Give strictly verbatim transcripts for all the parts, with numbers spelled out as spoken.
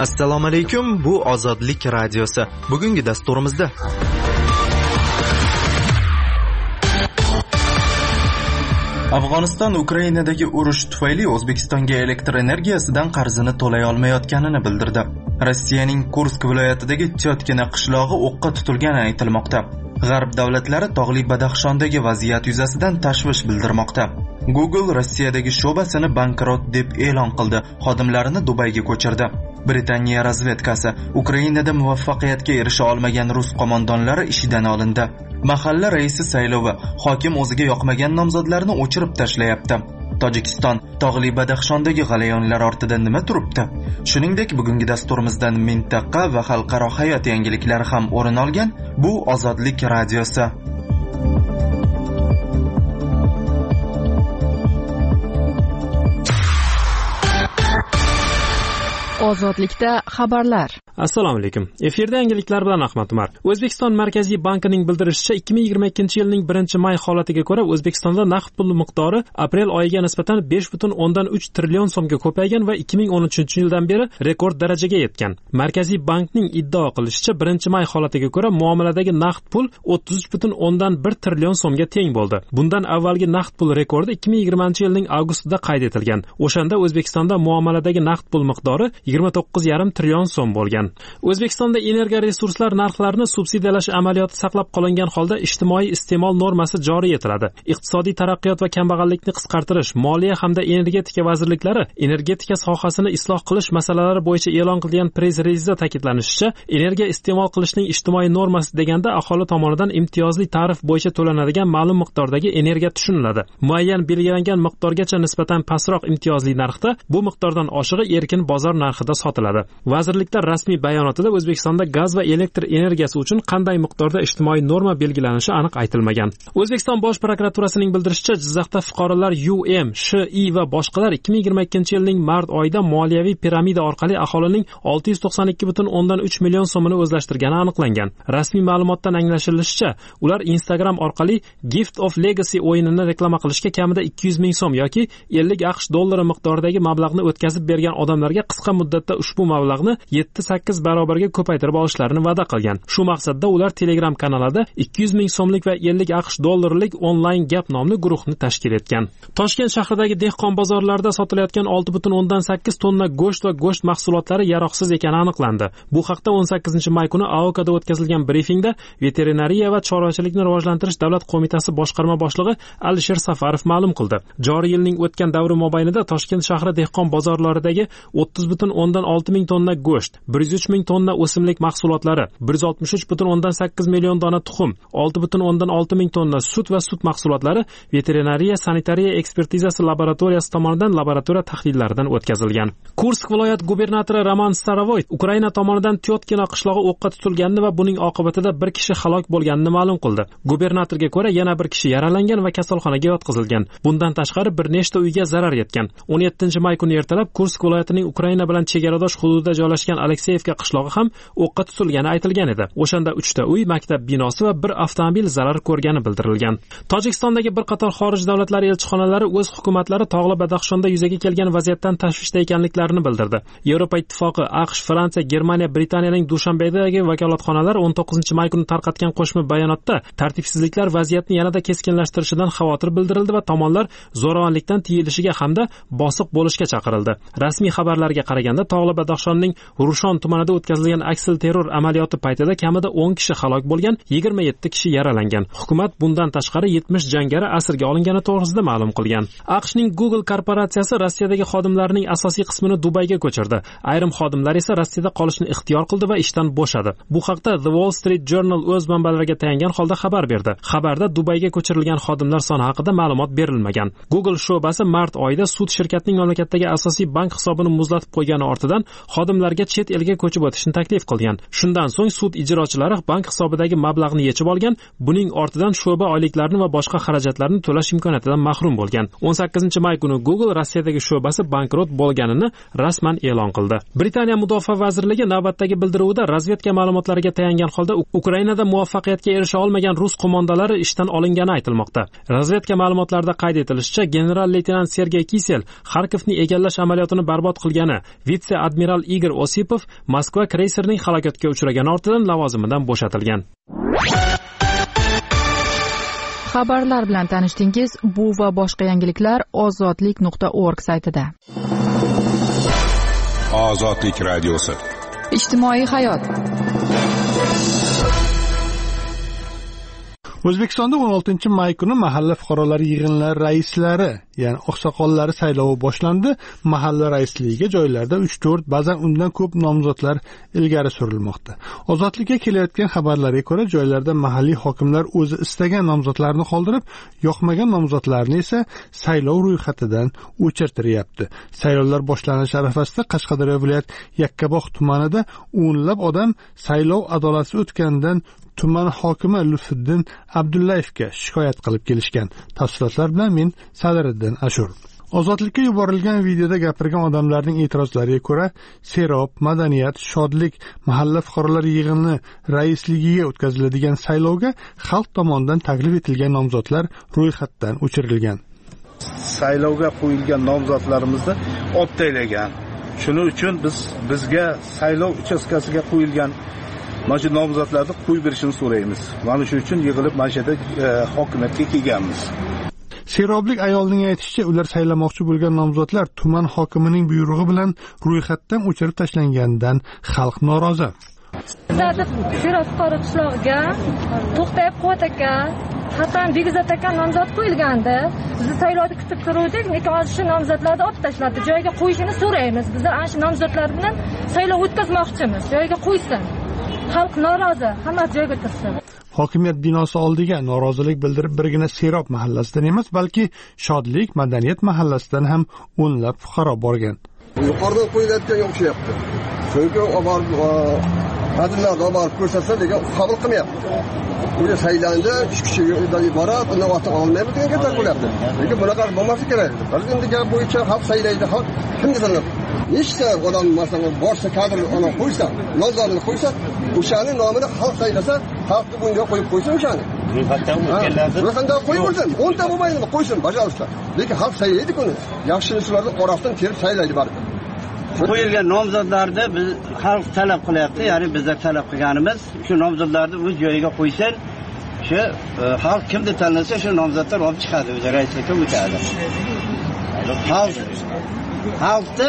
Assalomu alaykum, bu Ozodlik radiosi. Bugungi dasturimizda Afg'oniston Ukrainadagi urush tufayli O'zbekistonga elektr energiyasidan qarzini to'lay olmayotganini bildirdi. Rossiyaning Kursk viloyatidagi Tyotkina qishlog'i o'qqa tutilgani aytilmoqda. G'arb davlatlari tog'li Badaxshondagi vaziyat yuzasidan tashvish bildirmoqda. Google Rossiyadagi sho'basini bankrot deb e'lon qildi, xodimlarini Dubayga ko'chirdi. Britaniya razvedkasi Ukrainada muvaffaqiyatga erisha olmagan rus qo'mondonlari ishidan olindi. Mahalla raisi saylovi, hokim o'ziga yoqmagan nomzodlarni o'chirib tashlayapti. Tojikiston tog'li Badaxshondagi g'alayonlar ortida nima turibdi? Shuningdek, bugungi dasturimizdan mintaqa va xalqaro hayot yangiliklari ham o'rin olgan. Bu Ozodlik radiosi. Ozodlikda xabarlar. Assalomu alaykum. Efirda yangiliklar bilan Ahmad Umar. O'zbekiston Markaziy bankining bildirishicha ikki ming yigirma ikkinchi yilning birinchi may holatiga ko'ra O'zbekistonda naqd pul miqdori aprel oyiga nisbatan besh butun o'ndan uch trillion so'mga ko'paygan va ikki ming o'n uchinchi yildan beri rekord darajaga yetgan. Markaziy bankning iddao qilishicha birinchi may holatiga ko'ra muomaladagi naqd pul o'ttiz uch butun o'ndan bir trillion so'mga teng bo'ldi. Bundan avvalgi naqd pul rekordi ikki ming yigirmanchi yilning avgustida qayd etilgan. O'shanda O'zbekistonda muomaladagi naqd pul miqdori yigirma to'qqiz yarim trillion so'm bo'lgan. O'zbekistonda energiya resurslar narxlarini subsidiyalash amaliyoti saqlab qolingan holda ijtimoiy iste'mol normasi joriy etiladi. Iqtisodiy taraqqiyot va kambag'allikni qisqartirish, moliya hamda energetika vazirliklari energetika sohasini isloh qilish masalalari bo'yicha e'lon qilgan press relizda ta'kidlanishicha, energiya iste'mol qilishning ijtimoiy normasi deganda aholi tomonidan imtiyozli tarif bo'yicha to'lanadigan ma'lum miqdordagi energiya tushuniladi. Muayyan belgilangan miqdorgacha nisbatan pastroq imtiyozli narxda bu miqdordan oshig'i erkin bozor narxida sotiladi. Vazirliklar rasmiy bayonotida O'zbekistonda gaz va elektr energiyasi uchun qanday miqdorda ijtimoiy norma belgilanishi aniq aytilmagan. O'zbekiston Bosh prokuraturasining bildirishicha, Jizzaxda fuqarolar U M, Sh I va boshqalar ikki ming yigirma ikkinchi yilning mart oyida moliyaviy piramida orqali aholining olti yuz to'qson ikki butun o'ndan uch million so'mini o'zlashtirgani aniqlangan. Rasmiy ma'lumotdan anglashilishicha, ular Instagram orqali Gift of Legacy o'yinini reklama qilishga kamida ikki yuz ming so'm yoki ellik aqsh dollari miqdoridagi mablag'ni o'tkazib bergan odamlarga qisqa muddatda ushbu mablag'ni yetti sakkiz barobarga ko'paytirib olishlarini va'da qilgan. Shu maqsadda ular Telegram kanalida ikki yuz ming so'mlik va ellik aqsh dollarlik onlayn gap nomli guruhni tashkil etgan. Toshkent shahridagi dehqon bozorlarida sotilayotgan olti butun o'ndan sakkiz tonna go'sht va go'sht mahsulotlari yaroqsiz ekani aniqlandi. Bu haqda o'n sakkizinchi may kuni A O K'da o'tkazilgan brifingda Veterinariya va chorvachilikni rivojlantirish davlat qo'mitasi boshqarma boshlig'i Alisher Safarov ma'lum qildi. Joriy yilning o'tgan davri mobaynida Toshkent shahri dehqon bozorlaridagi o'ttiz butun o'ndan olti ming tonna go'sht, bir yuz uch ming tonna o'simlik mahsulotlari, bir yuz oltmish uch butun o'ndan sakkiz million dona tuxum, olti butun o'ndan olti ming tonna sut va sut mahsulotlari veterinariya sanitariya ekspertizasi laboratoriyasi tomonidan laboratoriya tahlillaridan o'tkazilgan. Kursk viloyat gubernatori Roman Starovoy Ukraina tomonidan Tyotkina qishlog'i o'qqa tutilganini va buning oqibatida bir kishi halok bo'lganini ma'lum qildi. Gubernatorga ko'ra yana bir kishi yaralangan va kasalxonaga yotqizilgan. Bundan tashqari bir nechta uyga zarar yetgan. o'n yettinchi may kuni ertalab Kursk viloyatining Ukraina bilan chegaradosh hududida joylashgan Alekseyevka qishlog'i ham o'qqa tutilgani aytilgan edi. O'shanda uchta uy, maktab binosi va bir avtomobil zarar ko'rgani bildirilgan. Tojikistondagi bir qator xorij davlatlari elchixonalari o'z hukumatlari tog'li Badaxshonda yuzaga kelgan vaziyatdan tashvishda ekanliklarini bildirdi. Yevropa Ittifoqi, AQSh, Fransiya, Germaniya, Britaniyaning Dushanbedagi vakolatxonalari o'n to'qqizinchi may kuni tarqatgan qo'shma bayonotda tartibsizliklar vaziyatni yanada keskinlashtirishidan xavotir bildirildi va tomonlar zo'ravonlikdan tiyilishiga hamda bosiq bo'lishga chaqirildi. Rasmiy xabarlarga qaraganda tog'li Badaxshonning Rushon tumanida o'tkazilgan aksil terror amaliyoti paytida kamida o'n kishi halok bo'lgan, yigirma yetti kishi yaralangan. Hukumat bundan tashqari yetmish jangari asirga olingani to'g'risida ma'lum qilgan. AQShning Google korporatsiyasi Rossiyadagi xodimlarining asosiy qismini Dubayga ko'chirdi. Ayrim xodimlar esa Rossiyada qolishni ixtiyor qildi va ishdan bo'shadi. Bu haqda The Wall Street Journal o'z manbalariga tayangan holda xabar berdi. Xabarda Dubayga ko'chirilgan xodimlar soni haqida ma'lumot berilmagan. Google sho'basi mart oyida sud shirkatning mamlakatdagi asosiy bank hisobini muzlatib qo'ygani ortidan xodimlarga chet elga ko'chib o'tishni taklif qilgan. Shundan so'ng sud ijrochilari bank hisobidagi mablag'ni yechib olgan. Buning ortidan sho'ba oyliklarini va boshqa xarajatlarni to'lash imkoniyatidan mahrum bo'lgan. o'n sakkizinchi may kuni Google Rossiyadagi sho'basi bankrot bo'lganini rasman e'lon qildi. Britaniya Mudofaa vazirligi navbatdagi bildiruvida razvedka ma'lumotlariga tayangan holda Ukrainada muvaffaqiyatga erisha olmagan rus qo'mondonlari ishdan olingani aytilmoqda. Razvedka ma'lumotlarida qayd etilishicha, general-leytenant Sergey Kisel Xarkovni egallash amaliyotini barbod qilgani, vitse-admiral Igor Osipov Moskva kreyserining halokatga uchragani ortidan lavozimidan bo'shatilgan. Xabarlar bilan tanishdingiz. Bu va boshqa yangiliklar ozodlik nuqta org saytida. Ozodlik radiosi. Ijtimoiy hayot. O'zbekistonda o'n oltinchi may kuni mahalla fuqarolar yig'inlari raislari, ya'ni oqsoqollari saylovi boshlandi. Mahalla raisligiga joylarda uch to'rt, ba'zan undan ko'p nomzodlar ilgari surilmoqda. Ozodlikka kelayotgan xabarlarga ko'ra, joylarda mahalliy hokimlar o'zi istagan nomzodlarni qoldirib, yoqmagan nomzodlarni esa saylov ro'yxatidan o'chirtiryapti. Saylovlar boshlanish arafasida Qashqadaryo viloyat Yakkabog' tumanida o'nlab odam saylov adolatsiz o'tganidan tuman hokimi Lutfiddin Abdullayevga shikoyat qilib kelishgan. Tafsilotlar bilan men Sadiriddin Ashur. Ozodlikka yuborilgan videoda gapirgan odamlarning e'tirozlariga ko'ra, Serob, Madaniyat, Shodlik mahalla fuqarolar yig'ini raisligiga o'tkaziladigan saylovga xalq tomonidan taklif etilgan nomzodlar ro'yxatdan o'chirilgan. Saylovga qo'yilgan nomzodlarimizni optaylagan. Shuning uchun biz bizga saylov uchastkasiga qo'yilgan mana shu nomzodlarni qo'yib berishini so'raymiz. Mana shu uchun yig'ilib mana shu yerda hokimiyatga kelganmiz. Seroblik ayolning aytishicha, ular saylamoqchi bo'lgan nomzodlar tuman hokimining buyrug'i bilan ro'yxatdan o'chirib tashlanganidan xalq norozi. Serob fuqaro qishlog'iga To'xtayib Quvvat aka, Hasan Begzod aka nomzod qo'yilgandi. Biz saylovni kutib turuvdik, lekin hozir shu nomzodlarni olib tashladi. Joyiga qo'yishini so'raymiz. Biz ana shu nomzodlar bilan saylov o'tkazmoqchimiz. Joyiga qo'ysin. Xalq norozi, hamma joyga tursin. Hokimiyat binosi oldiga norozilik bildirib birgina Serob mahallasidan emas, balki Shodlik, Madaniyat mahallasidan ham o'nlab fuqaro borgan. Yuqoridan qo'yilayotganga o'xshayapti. Chunki oborib xodimlarni oborib ko'rsatsa degan qabul qilmayapti. Bu saylanda ish kuchidan iborat, uni ota olmaymiz degan gaplar bo'lyapti. Lekin bunaqa bo'lmasa kerak. Biz endi gap bo'yicha xalq saylaydi, xalq kimga tanlab? Nechta odam masalan borsa kadr ona qo'ysa, nomzodini qo'ysa, o'shaning nomini xalq saylasa, xalqni bunga qo'yib qo'ysin o'shani. Ro'yxatdan o'tganlarni ro'yxatdan qo'yib qo'ysin. o'nta bo'lmaydimi? Qo'ysin, bajarsa. Lekin xalq saylaydi buni. Yaxshiliklarni orasidan terib saylaydi baribir. Qo'yilgan nomzodlarni biz xalq talab qilyapti, ya'ni bizlar talab qilganimiz shu nomzodlarni o'z joyiga qo'ysin. Shu xalq kimni tanlasa shu nomzodlar olib chiqadi, o'zi raislikka o'tadi. Xalq xalqni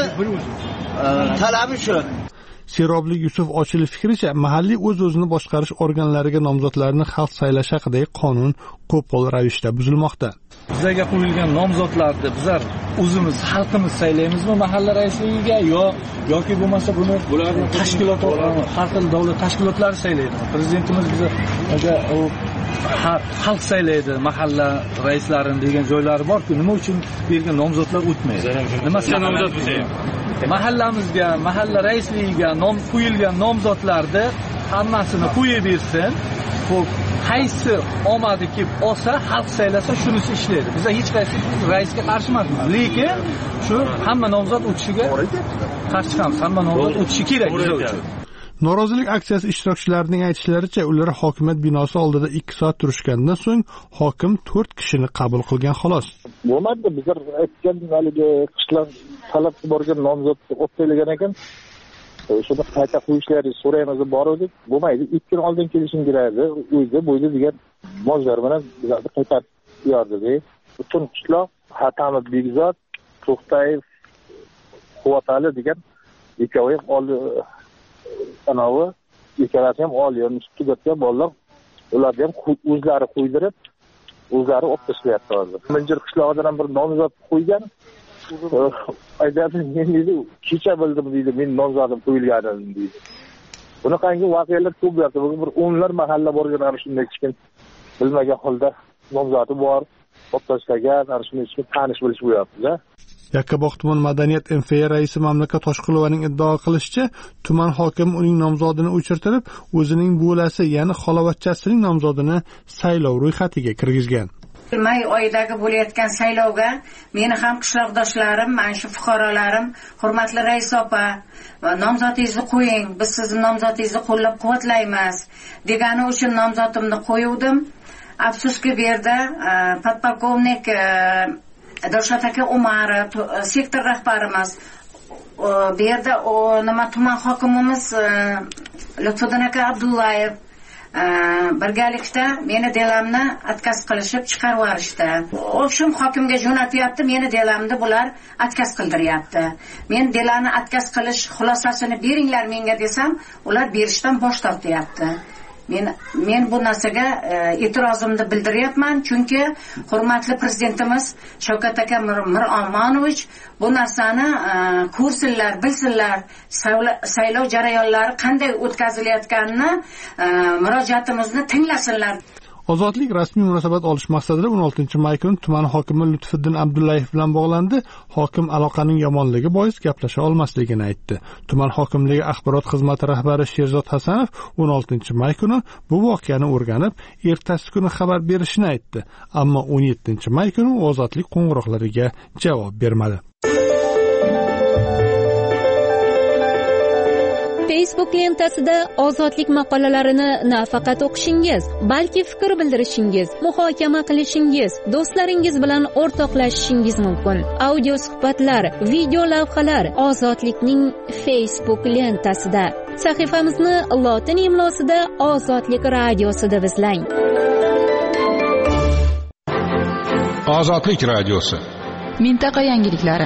talabi shu. Seroblik Yusuf Ochilov fikricha, mahalliy o'z-o'zini boshqarish organlariga nomzodlarni xalq saylash haqidagi qonun qo'pol ravishda buzilmoqda. Bizlarga qo'yilgan nomzodlarni bizlar o'zimiz xalqimiz saylaymizmi mahalla raisligiga yo yoki bo'lmasa buni bularning tashkilot har xil davlat tashkilotlari saylaydi. Prezidentimiz bizga u xalq saylaydi mahalla raislarini degan joylari bor-ku, nima uchun bergan nomzodlar o'tmaydi? Nima nomzod bo'lsa mahallamizga, mahalla raisligiga nom qo'yilgan nomzodlarni hammasini qo'yib bersin. Xo'p, qaysi omadi kelib olsa, xalq saylasa shunisi ishlaydi. Biz hech qaysi raisga qarshi emasmiz, lekin shu hamma nomzod o'tishiga qarshi emas, hamma nomzod o'tishi kerak bizlar uchun. Norozilik aksiyasi ishtirokchilarining aytishlaricha, ular hokimiyat binosi oldida ikki soat turishgandan so'ng hokim to'rt kishini qabul qilgan xolos. Bo'lmadi, bizlar aytgan haligi qishloq talab borgan nomzodni o'taylagan ekan. Shuni qayta qo'yishlaringizni so'raymiz deb bordik. Bo'lmaydi, ikki kun oldin kelishim kerak edi. O'zida bo'yda degan mojlar bilan bizlarni qaytarib berdi. Butun qishloq Hatamid Begzod, To'xtayev Quvvatali degan ikkovi oldi anavi ikkalasi ham oliy tugatgan bolalar, ularni ham o'zlari qo'ydirib, o'zlari olib tashlayapti hozir. Minjir qishlog'idan ham bir nomzod qo'ygan. Aytadi, men dedi, kecha bildim deydi, men nomzodim qo'yilganini deydi. Bunaqangi voqealar ko'p bo'lyapti. Bir o'nlar mahalla borgan ana shunday kichkin bilmagan holda nomzodi bor. olib tashlagan, ana shuni ishni tanish bilish bo'lyapti-da. Yakkabog' tuman madaniyat M F A raisi Mamlakat Toshqulovaning iddao qilishicha, tuman hokimi uning nomzodini o'chirtirib, o'zining bo'lasi, ya'ni xolavachchasining nomzodini saylov ro'yxatiga kirgizgan. May oyidagi bo'layotgan saylovga meni ham qishloqdoshlarim, mana shu fuqarolarim, hurmatli rais opa, nomzodingizni qo'ying, biz sizning nomzodingizni qo'llab-quvvatlaymiz degani uchun nomzodimni qo'yuvdim. Afsuski bu yerda podpolkovnik Dilshod aka Umarov, sektor rahbarimiz, bu yerda nima tuman hokimimiz Lutfiddin aka Abdullayev birgalikda meni delamni atkaz qilishib chiqarib yuborishdi. O'shum hokimga jo'natyapti, meni delamni bular atkaz qildiryapti. Men delani atkaz qilish xulosasini beringlar menga desam, ular berishdan bosh tortyapti. Men men bu narsaga e'tirozimni bildiryapman, chunki hurmatli prezidentimiz Shavkat aka Miromonovich bu narsani ko'rsinlar, bilsinlar, saylov jarayonlari qanday o'tkazilayotganini, murojaatimizni tinglasinlar. Ozodlik rasmiy munosabat olish maqsadida o'n oltinchi may kuni tuman hokimi Lutfiddin Abdullayev bilan bog'landi. Hokim aloqaning yomonligi bois gaplasha olmasligini aytdi. Tuman hokimligi axborot xizmati rahbari Sherzod Hasanov o'n oltinchi may kuni bu voqeani o'rganib, ertasi kuni xabar berishini aytdi. Ammo o'n yettinchi may kuni ozodlik qo'ng'iroqlariga javob bermadi. Facebook lentasida ozodlik maqolalarini nafaqat o'qishingiz, balki fikr bildirishingiz, muhokama qilishingiz, do'stlaringiz bilan o'rtoqlashishingiz mumkin. Audio suhbatlar, video lavhalar ozodlikning Facebook lentasida. Sahifamizni lotin imlosida Ozodlik radiosida deb izlang. Ozodlik radiosi. Mintaqa yangiliklari.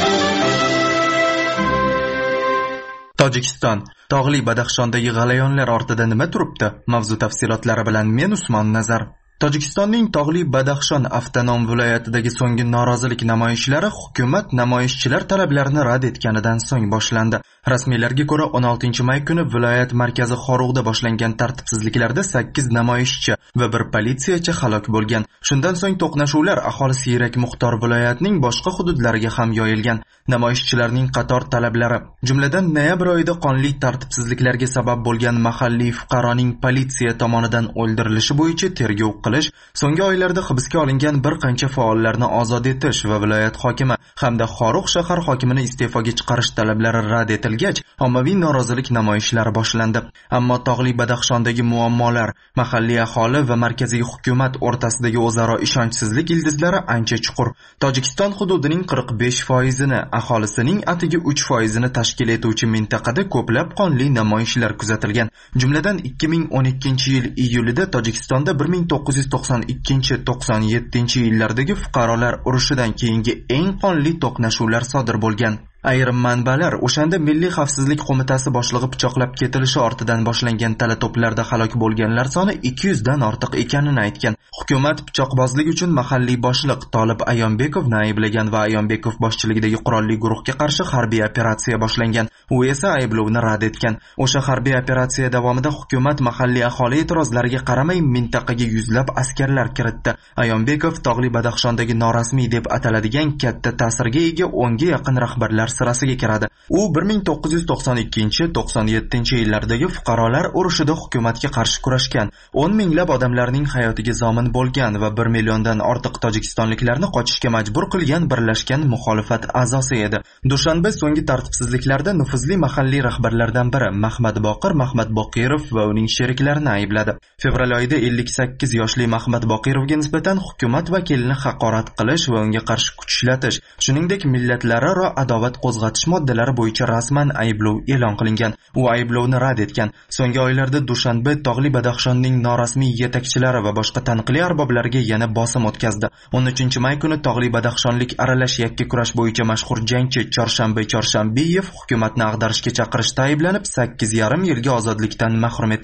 Tojikiston. Tog'li Badaxshondagi g'alayonlar ortida nima turibdi? Mavzu tafsilotlari bilan men Usmon Nazar. Tojikistonning Tog'li Badaxshon avtonom viloyatidagi so'nggi norozilik namoyishlari hukumat namoyishchilar talablarini rad etganidan so'ng boshlandi. Rasmiylarga ko'ra o'n oltinchi may kuni viloyat markazi Xorug'da boshlangan tartibsizliklarda sakkiz namoyishchi va bir politsiyachi halok bo'lgan. Shundan so'ng to'qnashuvlar aholi siyrak muxtor viloyatning boshqa hududlariga ham yoyilgan. Namoyishchilarning qator talablari, jumladan noyabr oyida qonli tartibsizliklarga sabab bo'lgan mahalliy fuqaroning politsiya tomonidan o'ldirilishi bo'yicha tergov qilish, so'nggi oylarda hibsga olingan bir qancha faollarni ozod etish va viloyat hokimi hamda Xorugʼ shahar hokimini iste'foga chiqarish talablari rad etilgach, ommaviy norozilik namoyishlari boshlandi. Ammo Tog'li Badaxshondagi muammolar, mahalliy aholi va markaziy hukumat o'rtasidagi o'zaro ishonchsizlik ildizlari ancha chuqur. Tojikiston hududining qirq besh foizini, aholisining atigi uch foizini tashkil etuvchi mintaqada ko'plab qonli namoyishlar kuzatilgan. Jumladan ikki ming o'n ikkinchi yil iyulida Tojikistonda bir ming to'qqiz yuz to'qson ikkinchi to'qson yettinchi yillardagi fuqarolar urushidan keyingi eng qonli to'qnashuvlar sodir bo'lgan. Ayrim manbalar o'shanda Milliy xavfsizlik qo'mitasi boshlig'i pichoqlab ketilishi ortidan boshlangan tala to'plarda halok bo'lganlar soni ikki yuz dan ortiq ekanini aytgan. Hukumat pichoqbozlik uchun mahalliy boshliq Tolib Ayonbekovni ayblagan va Ayonbekov boshchiligidagi qurolli guruhga qarshi harbiy operatsiya boshlangan. U esa ayblovni rad etgan. O'sha harbiy operatsiya davomida hukumat mahalliy aholi e'tirozlariga qaramay mintaqaga yuzlab askarlar kiritdi. Ayonbekov Tog'li Badaxshondagi norasmiy deb ataladigan katta ta'sirga ega o'nga yaqin rahbarlar sirasiga kiradi. U bir ming to'qqiz yuz to'qson ikkinchi to'qson yettinchi yillardagi fuqarolar urushida hukumatga qarshi kurashgan, o'n minglab odamlarning hayotiga zomin bo'lgan va bir milliondan ortiq tojikistonliklarni qochishga majbur qilgan birlashgan muxolifat a'zosi edi. Dushanba so'nggi tartibsizliklarda nufuzli mahalliy rahbarlardan biri Mahmad Boqir Mahmad Boqirov va uning sheriklarini aybladi. Fevral oyida ellik sakkiz yoshli Mahmad Boqirovga nisbatan hukumat vakilini haqorat qilish va unga qarshi kuch ishlatish, shuningdek millatlararo adovat qo'zg'atish moddalari bo'yicha rasman ayblov e'lon qilingan. U ayblovni rad etgan. So'nggi oylarda Dushanbe Tog'li Badaxshonning norasmiy yetakchilari va boshqa taniqli arboblariga yana bosim o'tkazdi. o'n uchinchi may kuni Tog'li Badaxshonlik aralash yakka kurash bo'yicha mashhur jangchi Chorshanbe Chorshambiyev hukumatni ag'darishga chaqirishda ayblanib sakkiz yarim yilga ozodlikdan mahrum etildi.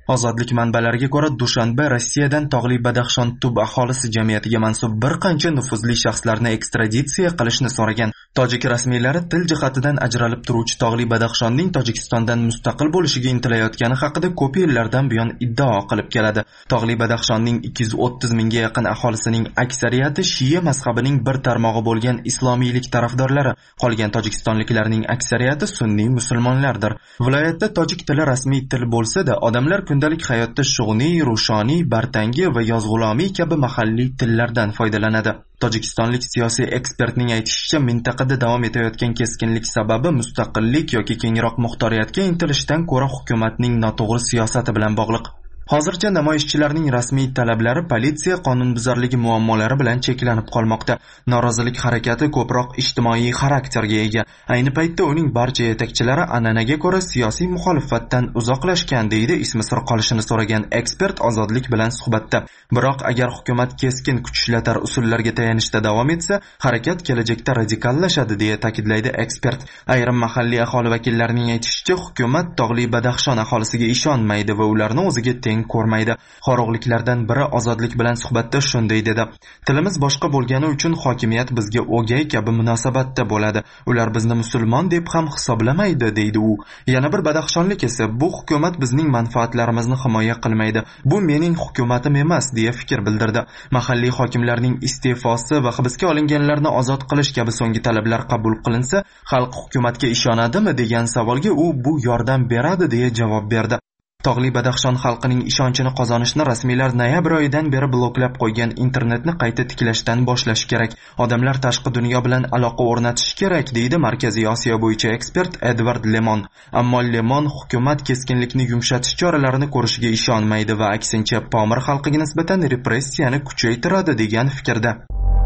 Ozodlik manbalariga ko'ra, Dushanba Rossiyadan Tog'li Badaxshon tub aholisi jamiyatiga mansub bir qancha nufuzli shaxslarni ekstraditsiya qilishni so'ragan. Tojik rasmiylari til jihatidan ajralib turuvchi Tog'li Badaxshonning Tojikistondan mustaqil bo'lishiga intilayotgani haqida ko'p yillardan buyon iddao qilib keladi. Tog'li Badaxshonning ikki yuz o'ttiz mingga yaqin aholisining aksariyati Shiya mazhabining bir tarmog'i bo'lgan islomiylik tarafdorlari, qolgan tojikistonliklarning aksariyati sunniy musulmonlardir. Viloyatda tojik tili rasmiy til bo'lsa-da, odamlar kundalik hayotda shug'niy, rushoniy, bartangi va yozg'ulomiy kabi mahalliy tillardan foydalanadi. Tojikistonlik siyosiy ekspertning aytishicha, mintaqada davom etayotgan keskinlik sababi mustaqillik yoki kengroq muxtoriyatga intilishdan ko'ra hukumatning noto'g'ri siyosati bilan bog'liq. Hozircha namoyishchilarning rasmiy talablari politsiya qonunbuzarligi muammolari bilan cheklanib qolmoqda. Norozilik harakati ko'proq ijtimoiy xarakterga ega. Ayni paytda uning barcha yetakchilari an'anaga ko'ra siyosiy muxolifatdan uzoqlashgan, deydi ismi sir qolishini so'ragan ekspert Ozodlik bilan suhbatda. Biroq agar hukumat keskin kuch ishlatar usullarga tayanishda davom etsa, harakat kelajakda radikallashadi, deya ta'kidlaydi ekspert. Ayrim mahalliy aholi vakillarining aytishicha, hukumat Tog'li Badaxshon aholisiga ishonmaydi va ularni o'ziga teng ko'rmaydi. Xorug'liklardan biri Ozodlik bilan suhbatda shunday dedi: "Tilimiz boshqa bo'lgani uchun hokimiyat bizga o'gay kabi munosabatda bo'ladi. Ular bizni musulmon deb ham hisoblamaydi", deydi u. Yana bir badaxshonlik esa, "Bu hukumat bizning manfaatlarimizni himoya qilmaydi. Bu mening hukumatim emas", deya fikr bildirdi. Mahalliy hokimlarning iste'fosi va hibsga olinganlarni ozod qilish kabi so'nggi talablar qabul qilinsa, xalq hukumatga ishonadimi degan savolga u "Bu yordam beradi", deya javob berdi. Tog'li Badaxshon xalqining ishonchini qozonishni rasmiylar noyabr oyidan beri bloklab qo'ygan internetni qayta tiklashdan boshlash kerak. Odamlar tashqi dunyo bilan aloqa o'rnatishi kerak, deydi Markaziy Osiyo bo'yicha ekspert Edward Lemon. Ammo Lemon hukumat keskinlikni yumshatish choralarini ko'rishiga ishonmaydi va aksincha Pomir xalqiga nisbatan repressiyani kuchaytiradi degan fikrda.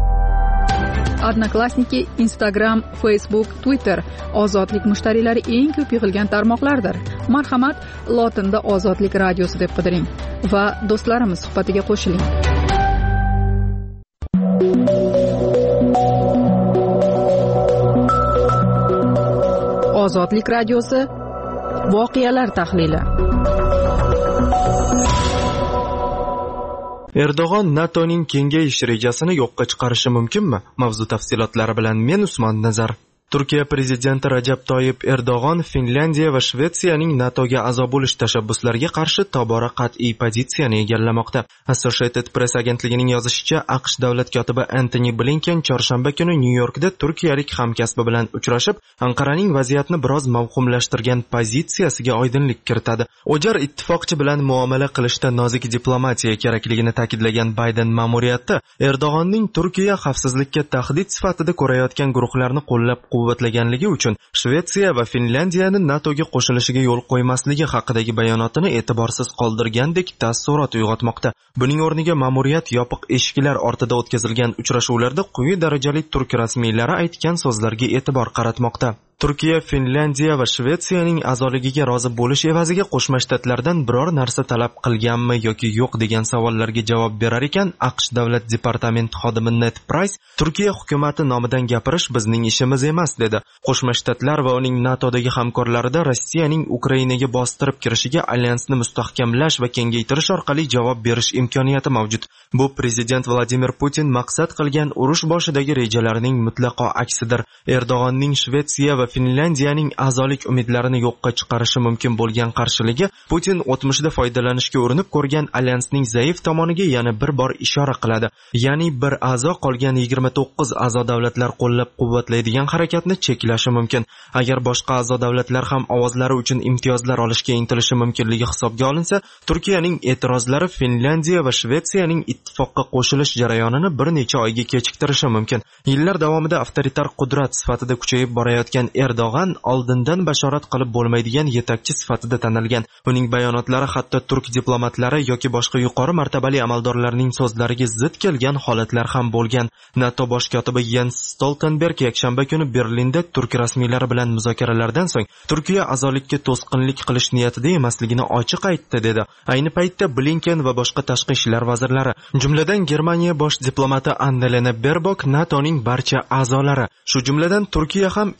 Odnoklassniki, Instagram, Facebook, Twitter ozodlik mushtariylari eng ko'p yig'ilgan tarmoqlardir. Marhamat, lotinda Ozodlik radiosi deb qidiring va do'stlarimiz suhbatiga qo'shiling. Ozodlik radiosi voqealar tahlili. Erdo'g'on NATOning kengayish rejasini yo'qqa chiqarishi mumkinmi? Mavzu tafsilotlari bilan men Usmon Nazar. Turkiya prezidenti Rajab Toyyib Erdo'g'on Finlandiya va Shvetsiyaning NATOga a'zo bo'lish tashabbuslariga qarshi tobora qat'iy pozitsiyani egallamoqda. Associated Press agentligining yozishicha, AQSh davlat kotibi Antony Blinken chorshanba kuni Nyu-Yorkda turkiyalik hamkasbi bilan uchrashib, Anqaraning vaziyatni biroz mavhumlashtirgan pozitsiyasiga oydinlik kiritadi. O'jar ittifoqchi bilan muomala qilishda nozik diplomatiya kerakligini ta'kidlagan Bayden ma'muriyati Erdo'g'onning Turkiya xavfsizlikka tahdid sifatida ko'rayotgan guruhlarni qo'llab quvvatlaganligi uchun Shvetsiya va Finlandiyani NATOga qo'shilishiga yo'l qo'ymasligi haqidagi bayonotini e'tiborsiz qoldirgandek taassurot uyg'otmoqda. Buning o'rniga ma'muriyat yopiq eshiklar ortida o'tkazilgan uchrashuvlarda quyi darajali turk rasmiylari aytgan so'zlarga e'tibor qaratmoqda. Turkiya, Finlandiya va Shvetsiyaning a'zoligiga rozi bo'lish evaziga Qo'shma Shtatlardan biror narsa talab qilganmi yoki yo'q degan savollarga javob berar ekan, AQSh davlat departamenti xodimi Ned Price Turkiya hukumati nomidan gapirish bizning ishimiz emas, dedi. Qo'shma Shtatlar va uning NATOdagi hamkorlarida Rossiyaning Ukrainaga bostirib kirishiga alyansni mustahkamlash va kengaytirish orqali javob berish imkoniyati mavjud. Bu prezident Vladimir Putin maqsad qilgan urush boshidagi rejalarining mutlaqo aksidir. Erdo'g'onning Shvetsiya va Finlandiyaning a'zolik umidlarini yo'qqa chiqarishi mumkin bo'lgan qarshiligi Putin o'tmishda foydalanishga urinib ko'rgan alyansning zaif tomoniga yana bir bor ishora qiladi. Ya'ni bir a'zo qolgan yigirma to'qqiz a'zo davlatlar qo'llab-quvvatlaydigan harakatni cheklashi mumkin. Agar boshqa a'zo davlatlar ham ovozlari uchun imtiyozlar olishga intilishi mumkinligi hisobga olinsa, Turkiyaning e'tirozlari Finlandiya va Shvetsiyaning ittifoqqa qo'shilish jarayonini bir necha oyga kechiktirishi mumkin. Yillar davomida avtoritar qudrat sifatida kuchayib borayotgan Erdo'g'an oldindan bashorat qilib bo'lmaydigan yetakchi sifatida tanilgan. Uning bayonotlari hatto turk diplomatlari yoki boshqa yuqori martabali amaldorlarning so'zlariga zid kelgan holatlar ham bo'lgan. NATO bosh kotibi Jens Stoltenberg yakshanba kuni Berlinda turk rasmiylari bilan muzokaralardan so'ng Turkiya a'zolikka to'sqinlik qilish niyatida emasligini ochiq aytdi, dedi. Ayni paytda Blinken va boshqa tashqi ishlar vazirlari, jumladan Germaniya bosh diplomati Annalena Baerbock, NATOning barcha a'zolari, shu jumladan Turkiya ham ikki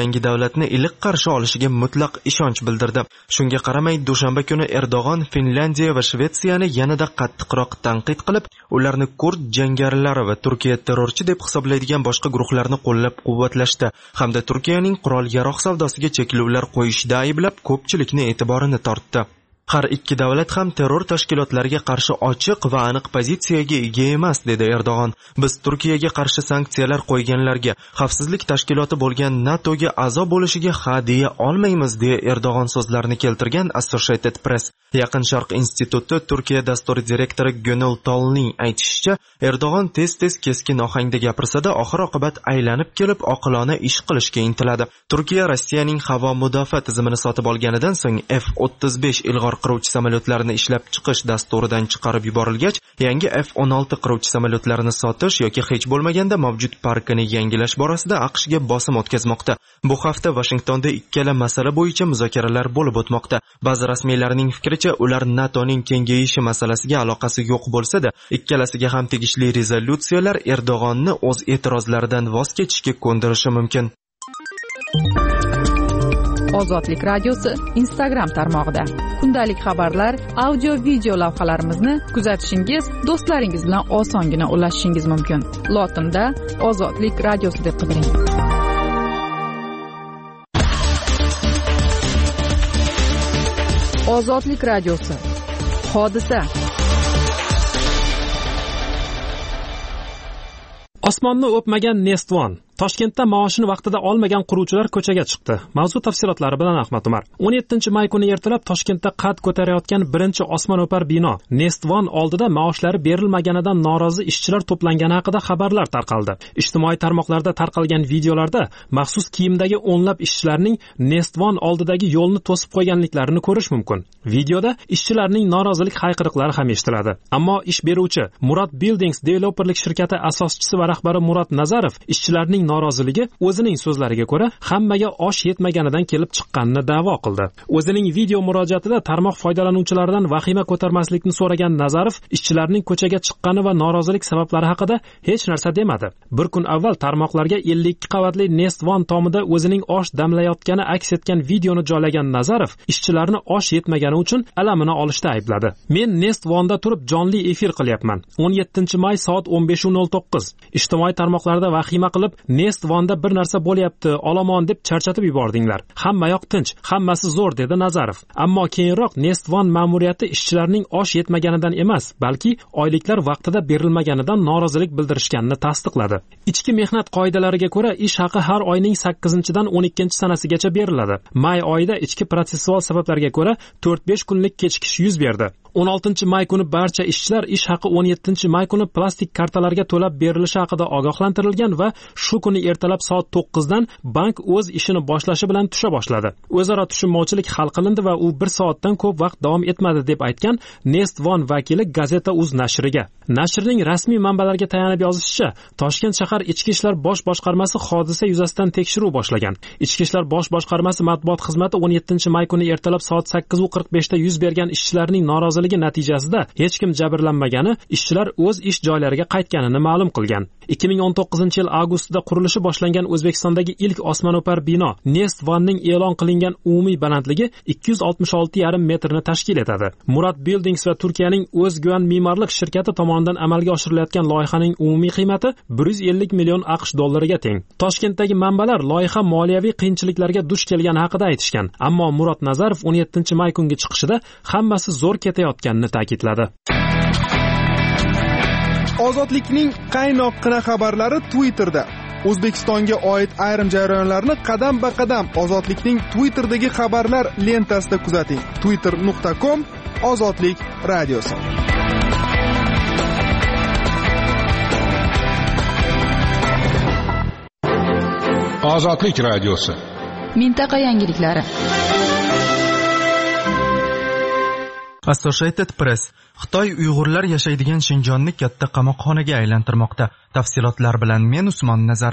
yangi davlatni iliq qarshi olishiga mutlaq ishonch bildirdi. Shunga qaramay, dushanba kuni Erdo'g'on Finlandiya va Shvetsiyani yanada qattiqroq tanqid qilib, ularni kurd jangarilari va Turkiya terrorchi deb hisoblaydigan boshqa guruhlarni qo'llab-quvvatlashdi hamda Turkiyaning qurol-yarog' savdosiga cheklovlar qo'yishda ayblab, ko'pchilikni e'tiborini tortdi. Har ikki davlat ham terror tashkilotlariga qarshi ochiq va aniq pozitsiyaga ega emas, dedi Erdo'g'on. Biz Turkiyaga qarshi sanksiyalar qo'yganlarga, xavfsizlik tashkiloti bo'lgan NATOga a'zo bo'lishiga ha deya olmaymiz, deya Erdo'g'on so'zlarini keltirgan Associated Press. Yaqin Sharq instituti Turkiya dasturi direktori Gönül Tolning aytishicha, Erdo'g'on tez-tez keskin ohangda gapirsa-da, oxir-oqibat aylanib kelib oqilona ish qilishga intiladi. Turkiya Rossiyaning havo mudofaa tizimini sotib olganidan so'ng F o'ttiz besh ilg'or qiruvchi samolyotlarini ishlab chiqish dasturidan chiqarib yuborilgach, yangi F o'n olti qiruvchi samolyotlarini sotish yoki hech bo'lmaganda mavjud parkini yangilash borasida AQShga bosim o'tkazmoqda. Bu hafta Washingtonda ikkala masala bo'yicha muzokaralar bo'lib o'tmoqda. Ba'zi rasmiylarning fikricha, ular NATOning kengayishi masalasiga aloqasi yo'q bo'lsa-da, ikkalasiga ham tegishli rezolyutsiyalar Erdo'g'onni o'z e'tirozlaridan voz kechishga ko'ndirishi mumkin. Ozodlik radiosi Instagram tarmog'ida kundalik xabarlar, audio video lavhalarimizni kuzatishingiz, do'stlaringiz bilan osongina ulashishingiz mumkin. Lotinda Ozodlik radiosi deb qidiring. Ozodlik radiosi. Hodisa. Osmonni o'pmagan Nestvon. Toshkentda maoshini vaqtida olmagan quruvchilar ko'chaga chiqdi. Mavzu tafsilotlari bilan Ahmad Umar. o'n yettinchi may kuni ertalab Toshkentda qad ko'tarayotgan birinchi osmono'par bino Nestvon oldida maoshlari berilmaganidan norozi ishchilar to'plangani haqida xabarlar tarqaldi. Ijtimoiy tarmoqlarda tarqalgan videolarda maxsus kiyimdagi o'nlab ishchilarning Nestvon oldidagi yo'lni to'sib qo'yganliklarini ko'rish mumkin. Videoda ishchilarning norozilik hayqiriqlari ham eshitiladi. Ammo ish beruvchi Murat Buildings developerlik shirkati asoschisi va rahbari Murat Nazarov ishchilarning noroziligi o'zining so'zlariga ko'ra hammaga osh yetmaganidan kelib chiqqanini da'vo qildi. O'zining video murojaatida tarmoq foydalanuvchilaridan vahima ko'tarmaslikni so'ragan Nazarov ishchilarning ko'chaga chiqqani va norozilik sabablari haqida hech narsa demadi. Bir kun avval tarmoqlarga ellik ikki qavatli Nestvon tomida o'zining osh damlayotgani aks etgan videoni joylagan Nazarov ishchilarni osh yetmagani uchun alamini olishda aybladi. Men Nestvonda turib jonli efir qilyapman. o'n yettinchi may soat o'n besh nol to'qqiz. Ijtimoiy tarmoqlarda vahima qilib Nestvonda bir narsa bo'lyapti, olomon deb charchatib yubordinglar. Hamma yoq tinch, hammasi zo'r, dedi Nazarov. Ammo keyinroq Nestvon ma'muriyati ishchilarning osh yetmaganidan emas, balki oyliklar vaqtida berilmaganidan norozilik bildirishganini tasdiqladi. Ichki mehnat qoidalariga ko'ra ish haqi har oyning sakkizinchidan o'n ikkinchi sanasigacha beriladi. May oyida ichki protsessual sabablarga ko'ra to'rt besh kunlik kechikish yuz berdi. o'n oltinchi may kuni barcha ishchilar ish haqi o'n yettinchi may kuni plastik kartalarga to'lab berilishi haqida ogohlantirilgan va shu kuni ertalab soat to'qqizdan bank o'z ishini boshlashi bilan tusha boshladi. O'zaro tushunmovchilik hal qilindi va u bir soatdan ko'p vaqt davom etmadi, deb aytgan Nestvon vakili Gazeta uz nashriga. Nashrning rasmiy manbalarga tayanib yozishicha, Toshkent shahar Ichki ishlar bosh boshqarmasi hodisa yuzasidan tekshiruv boshlagan. Ichki ishlar bosh boshqarmasi matbuot xizmati o'n yettinchi may kuni ertalab soat sakkiz qirq beshda yuz bergan ishchilarning noroziligi natijasida hech kim jabrlanmagani, ishchilar o'z ish joylariga qaytganini ma'lum qilgan. ikki ming o'n to'qqizinchi yil avgustida qurilishi boshlangan O'zbekistondagi ilk osmono'par bino Nestvonning e'lon qilingan umumiy balandligi ikki yuz oltmish olti yarim metrni tashkil etadi. Murat Buildings va Turkiyaning O'zguvan me'morlik shirkati tomonidan amalga oshirilayotgan loyihaning umumiy qiymati bir yuz ellik million AQSh dollariga teng. Toshkentdagi manbalar loyiha moliyaviy qiyinchiliklarga duch kelgani haqida aytishgan, ammo Murat Nazarov o'n yettinchi may kungi chiqishida hammasi zo'r ketayotganini ta'kidladi. Ozodlikning qaynoqqina xabarlari Twitterda. O'zbekistonga oid ayrim jarayonlarni qadam-ba-qadam Ozodlikning Twitter'dagi xabarlar lentasida kuzating. twitter nuqta com Ozodlik radiosi. Ozodlik radiosi. Mintaqa yangiliklari. Associated Press Xitoy Uyg'urlar yashaydigan Shinjonni katta qamoqxonaga aylantirmoqda. Tafsilotlar bilan men Usmon Nazar.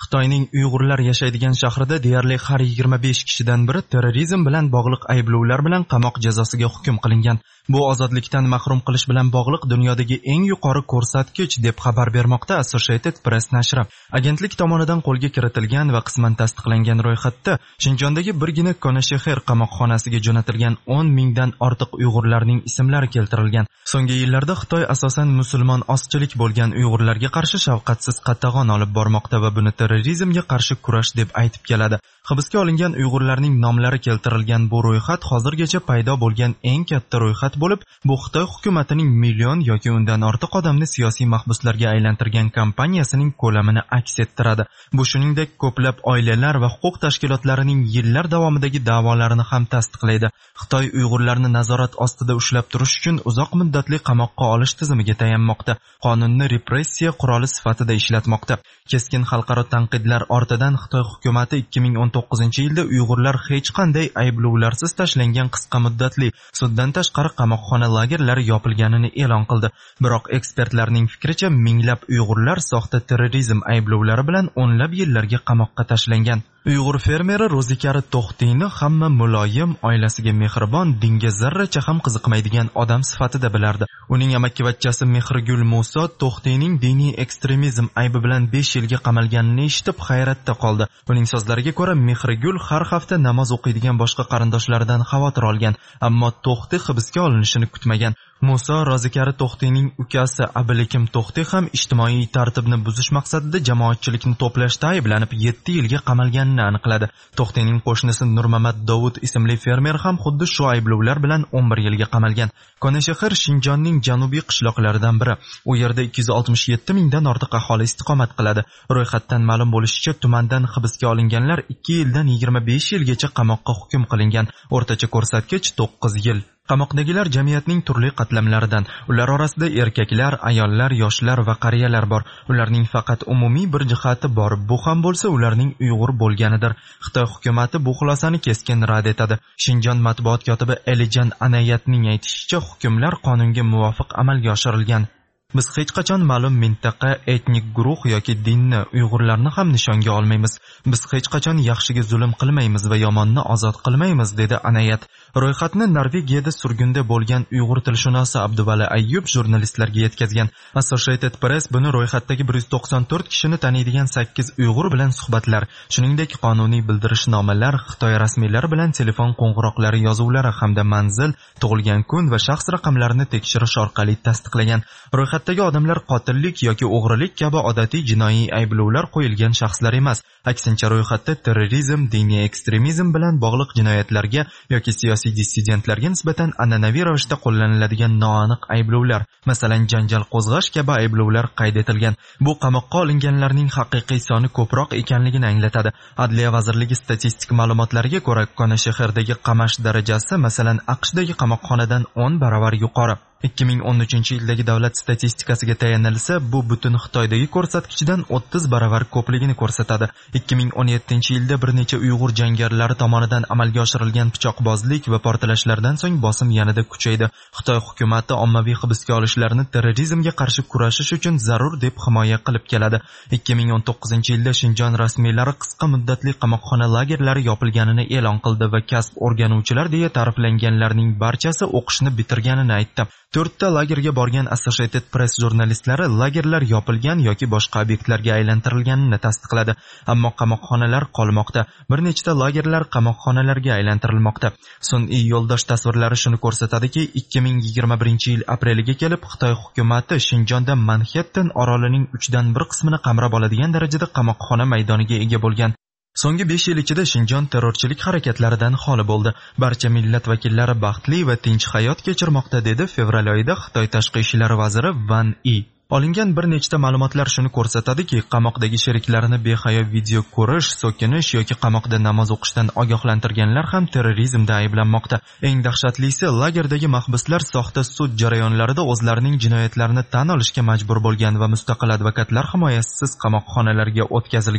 Xitoyning Uyg'urlar yashaydigan shahrida deyarli har yigirma besh kishidan biri terrorizm bilan bog'liq ayblovlar bilan qamoq jazosiga hukm qilingan. Bu ozodlikdan mahrum qilish bilan bog'liq dunyodagi eng yuqori ko'rsatkich deb xabar bermoqda Associated Press nashri. Agentlik tomonidan qo'lga kiritilgan va qisman tasdiqlangan ro'yxatda Shinjondagi birgina Konashexer qamoqxonasiga jo'natilgan o'n mingdan ortiq Uyg'urlarning ismlari keltirilgan. So'nggi yillarda Xitoy asosan musulmon ozchilik bo'lgan Uyg'urlarga qarshi shafqatsiz qatag'on olib bormoqda va buni terrorizmga qarshi kurash deb aytib keladi. Hibsga olingan Uyg'urlarning nomlari keltirilgan bu ro'yxat hozirgacha paydo bo'lgan eng katta ro'yxat bo'lib, bu Xitoy hukumatining million yoki undan ortiq odamni siyosiy mahbuslarga aylantirgan kampaniyasining ko'lamini aks ettiradi. Bu shuningdek ko'plab oilalar va huquq tashkilotlarining yillar davomidagi da'volarini ham tasdiqlaydi. Xitoy Uyg'urlarni nazorat ostida ushlab turish uchun uzoq muddatli qamoqqa olish tizimiga tayanmoqda. Qonunni repressiya quroli sifatida ishlatmoqda. Keskin xalqaro tanqidlar ortidan Xitoy hukumati ikki ming o'n to'qqizinchi yilda Uyg'urlar hech qanday ayblovlarsiz tashlangan qisqa muddatli suddan tashqari qamoqxona lagerlari yopilganini e'lon qildi. Biroq ekspertlarning fikricha minglab Uyg'urlar soxta terrorizm ayblovlari bilan o'nlab yillarga qamoqqa tashlangan. Uyg'ur fermeri Ro'zikari To'xtiyni hamma muloyim, oilasiga mehribon, dinga zarracha ham qiziqmaydigan odam sifatida bilardi. Uning amakkivachchasi Mehrigul Muso To'xtiyning diniy ekstremizm aybi bilan besh yilga qamalganini eshitib hayratda qoldi. Uning so'zlariga ko'ra, Mehrigul har hafta namoz o'qiydigan boshqa qarindoshlaridan xavotir olgan, ammo To'xti hibsga olinishini kutmagan. Muso Ro'zikari To'xtiyning ukasi Abilikim To'xti ham ijtimoiy tartibni buzish maqsadida jamoatchilikni to'plashda ayblanib yetti yilga qamalganini aniqladi. To'xtiyning qo'shnisi Nurmamad Dovud ismli fermer ham xuddi shu ayblovlar bilan o'n bir yilga qamalgan. Konashexer Shinjonning janubiy qishloqlaridan biri. U yerda ikki yuz oltmish yetti mingdan ortiq aholi istiqomat qiladi. Ro'yxatdan ma'lum bo'lishicha, tumandan hibsga olinganlar ikki yildan yigirma besh yilgacha qamoqqa hukm qilingan. O'rtacha ko'rsatkich to'qqiz yil. Qamoqdagilar jamiyatning turli qatlamlaridan. Ular orasida erkaklar, ayollar, yoshlar va qariyalar bor. Ularning faqat umumiy bir jihati bor. Bu ham bo'lsa ularning Uyg'ur bo'lganidir. Xitoy hukumati bu xulosani keskin rad etadi. Shinjon matbuot kotibi Elijan Anayatning aytishicha, hukmlar qonunga muvofiq amalga oshirilgan. Biz hech qachon ma'lum mintaqa, etnik guruh yoki dinni, Uyg'urlarni ham nishonga olmaymiz. Biz hech qachon yaxshiga zulm qilmaymiz va yomonni ozod qilmaymiz, dedi Anayat. Ro'yxatni Norvegiyada surgunda bo'lgan Uyg'ur tilshunosi Abduvali Ayyub jurnalistlarga yetkazgan. Associated Press buni ro'yxatdagi bir yuz to'qson to'rt kishini taniydigan sakkiz Uyg'ur bilan suhbatlar, shuningdek qonuniy bildirishnomalar, Xitoy rasmiylari bilan telefon qo'ng'iroqlari yozuvlari hamda manzil, tug'ilgan kun va shaxs raqamlarini tekshirish orqali tasdiqlagan. Ro'yxatdagi odamlar qotillik yoki o'g'rilik kabi odatiy jinoiy ayblovlar qo'yilgan shaxslar emas. Aksincha, ro'yxatda terrorizm, diniy ekstremizm bilan bog'liq jinoyatlarga yoki siyosiy dissidentlarga nisbatan an'anaviy ravishda qo'llaniladigan noaniq ayblovlar, masalan janjal qo'zg'ash kabi ayblovlar qayd etilgan. Bu qamoqqa olinganlarning haqiqiy soni ko'proq ekanligini anglatadi. Adliya vazirligi statistik ma'lumotlariga ko'ra, Konashexerdagi qamash darajasi masalan AQShdagi qamoqxonadan o'n baravar yuqori. ikki ming o'n uchinchi yildagi davlat statistikasiga tayanilsa, bu butun Xitoydagi ko'rsatkichdan o'ttiz baravar ko'pligini ko'rsatadi. ikki ming o'n yettinchi yilda bir necha Uyg'ur jangarilari tomonidan amalga oshirilgan pichoqbozlik va portlashlardan so'ng bosim yanada kuchaydi. Xitoy hukumati ommaviy hibsga olishlarni terrorizmga qarshi kurashish uchun zarur deb himoya qilib keladi. ikki ming o'n to'qqizinchi yilda Shinjon rasmiylari qisqa muddatli qamoqxona lagerlari yopilganini e'lon qildi va kasb o'rganuvchilar deya ta'riflanganlarning barchasi o'qishni bitirganini aytdi. To'rtta lagerga borgan Associated Press jurnalistlari lagerlar yopilgan yoki boshqa obyektlarga aylantirilganini tasdiqladi. Ammo qamoqxonalar qolmoqda. Bir nechta lagerlar qamoqxonalarga aylantirilmoqda. Sun'iy yo'ldosh tasvirlari shuni ko'rsatadiki, ikki ming yigirma birinchi yil apreliga kelib Xitoy hukumati Shinjonda Manhattan orolining uchdan bir qismini qamrab oladigan darajada qamoqxona maydoniga ega bo'lgan. So'nggi besh yil ichida Shinjon terrorchilik harakatlaridan xoli bo'ldi. Barcha millat vakillari baxtli va tinch hayot kechirmoqda, dedi fevral oyida Xitoy tashqi ishlar vaziri Van Yi. Olingan bir nechta ma'lumotlar shuni ko'rsatadiki, qamoqdagi sheriklarini behayo video ko'rish, so'kinish yoki qamoqda namoz o'qishdan ogohlantirganlar ham terrorizmda ayblanmoqda. Eng dahshatlisi, lagerdagi mahbuslar soxta sud jarayonlarida o'zlarining jinoyatlarini tan olishga majbur bo'lgan va mustaqil advokatlar himoyasisiz qamoqxonalarga o'tkazilgan.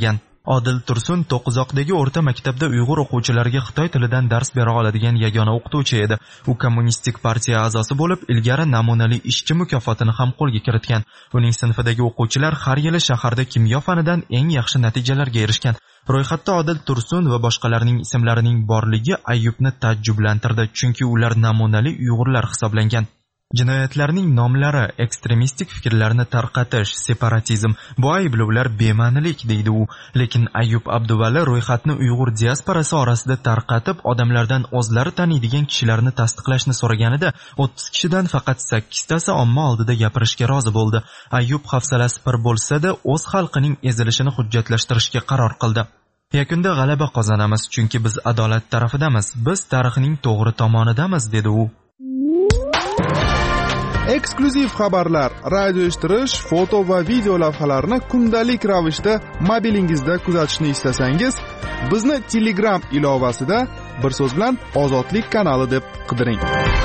Odil Tursun To'qizoqdagi o'rta maktabda Uyg'ur o'quvchilariga Xitoy tilidan dars bera oladigan yagona o'qituvchi edi. U kommunistik partiya a'zosi bo'lib, ilgari namunali ishchi mukofotini ham qo'lga kiritgan. Uning sinfidagi o'quvchilar har yili shaharda kimyo fanidan eng yaxshi natijalarga erishgan. Ro'yxatda Odil Tursun va boshqalarning ismlarining borligi Ayyubni taajjublantirdi, chunki ular namunali Uyg'urlar hisoblangan. Jinoyatlarning nomlari ekstremistik fikrlarni tarqatish, separatizm, bu ayblovlar bema'nilik deydi u. Lekin Ayyub Abduvali ro'yxatni Uyg'ur diasporasi orasida tarqatib, odamlardan o'zlari taniydigan kishilarni tasdiqlashni so'raganida, o'ttiz kishidan faqat sakkiztasi omma oldida gapirishga rozi bo'ldi. Ayyub hafsalasi pir bo'lsa-da, o'z xalqining ezilishini hujjatlashtirishga qaror qildi. Yakunda g'alaba qozonamiz, chunki biz adolat tarafidamiz, biz tarixning to'g'ri tomonidamiz, dedi u. Eksklyuziv xabarlar, radio eshittirish, foto va video lavhalarni kundalik ravishda mobilingizda kuzatishni istasangiz, bizni Telegram ilovasida bir so'z bilan Ozodlik kanali deb qidiring.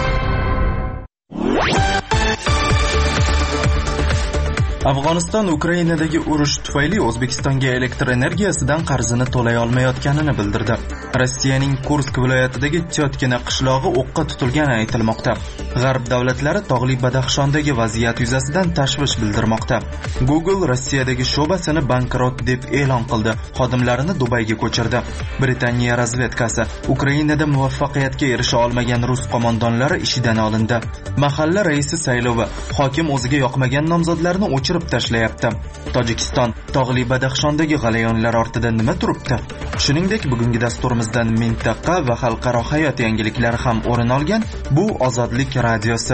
Afg'oniston Ukrainadagi urush tufayli O'zbekistonga elektr energiyasidan qarzini to'lay olmayotganini bildirdi. Rossiyaning Kursk viloyatidagi Tyotkina qishlog'i o'qqa tutilgani aytilmoqda. G'arb davlatlari tog'li Badaxshondagi vaziyat yuzasidan tashvish bildirmoqda. Google Rossiyadagi sho'basini bankrot deb e'lon qildi, xodimlarini Dubayga ko'chirdi. Britaniya razvedkasi Ukrainada muvaffaqiyatga erisha olmagan rus qo'mondonlari ishidan olindi. Mahalla raisi saylovi hokim o'ziga yoqmagan nomzodlarni o'chirib tashlayapti. Tojikiston tog'li Badaxshondagi g'alayonlar ortida nima turibdi? Shuningdek, bugungi dasturimizdan mintaqa va xalqaro hayot yangiliklari ham o'rin olgan. Bu Ozodlik radiosi.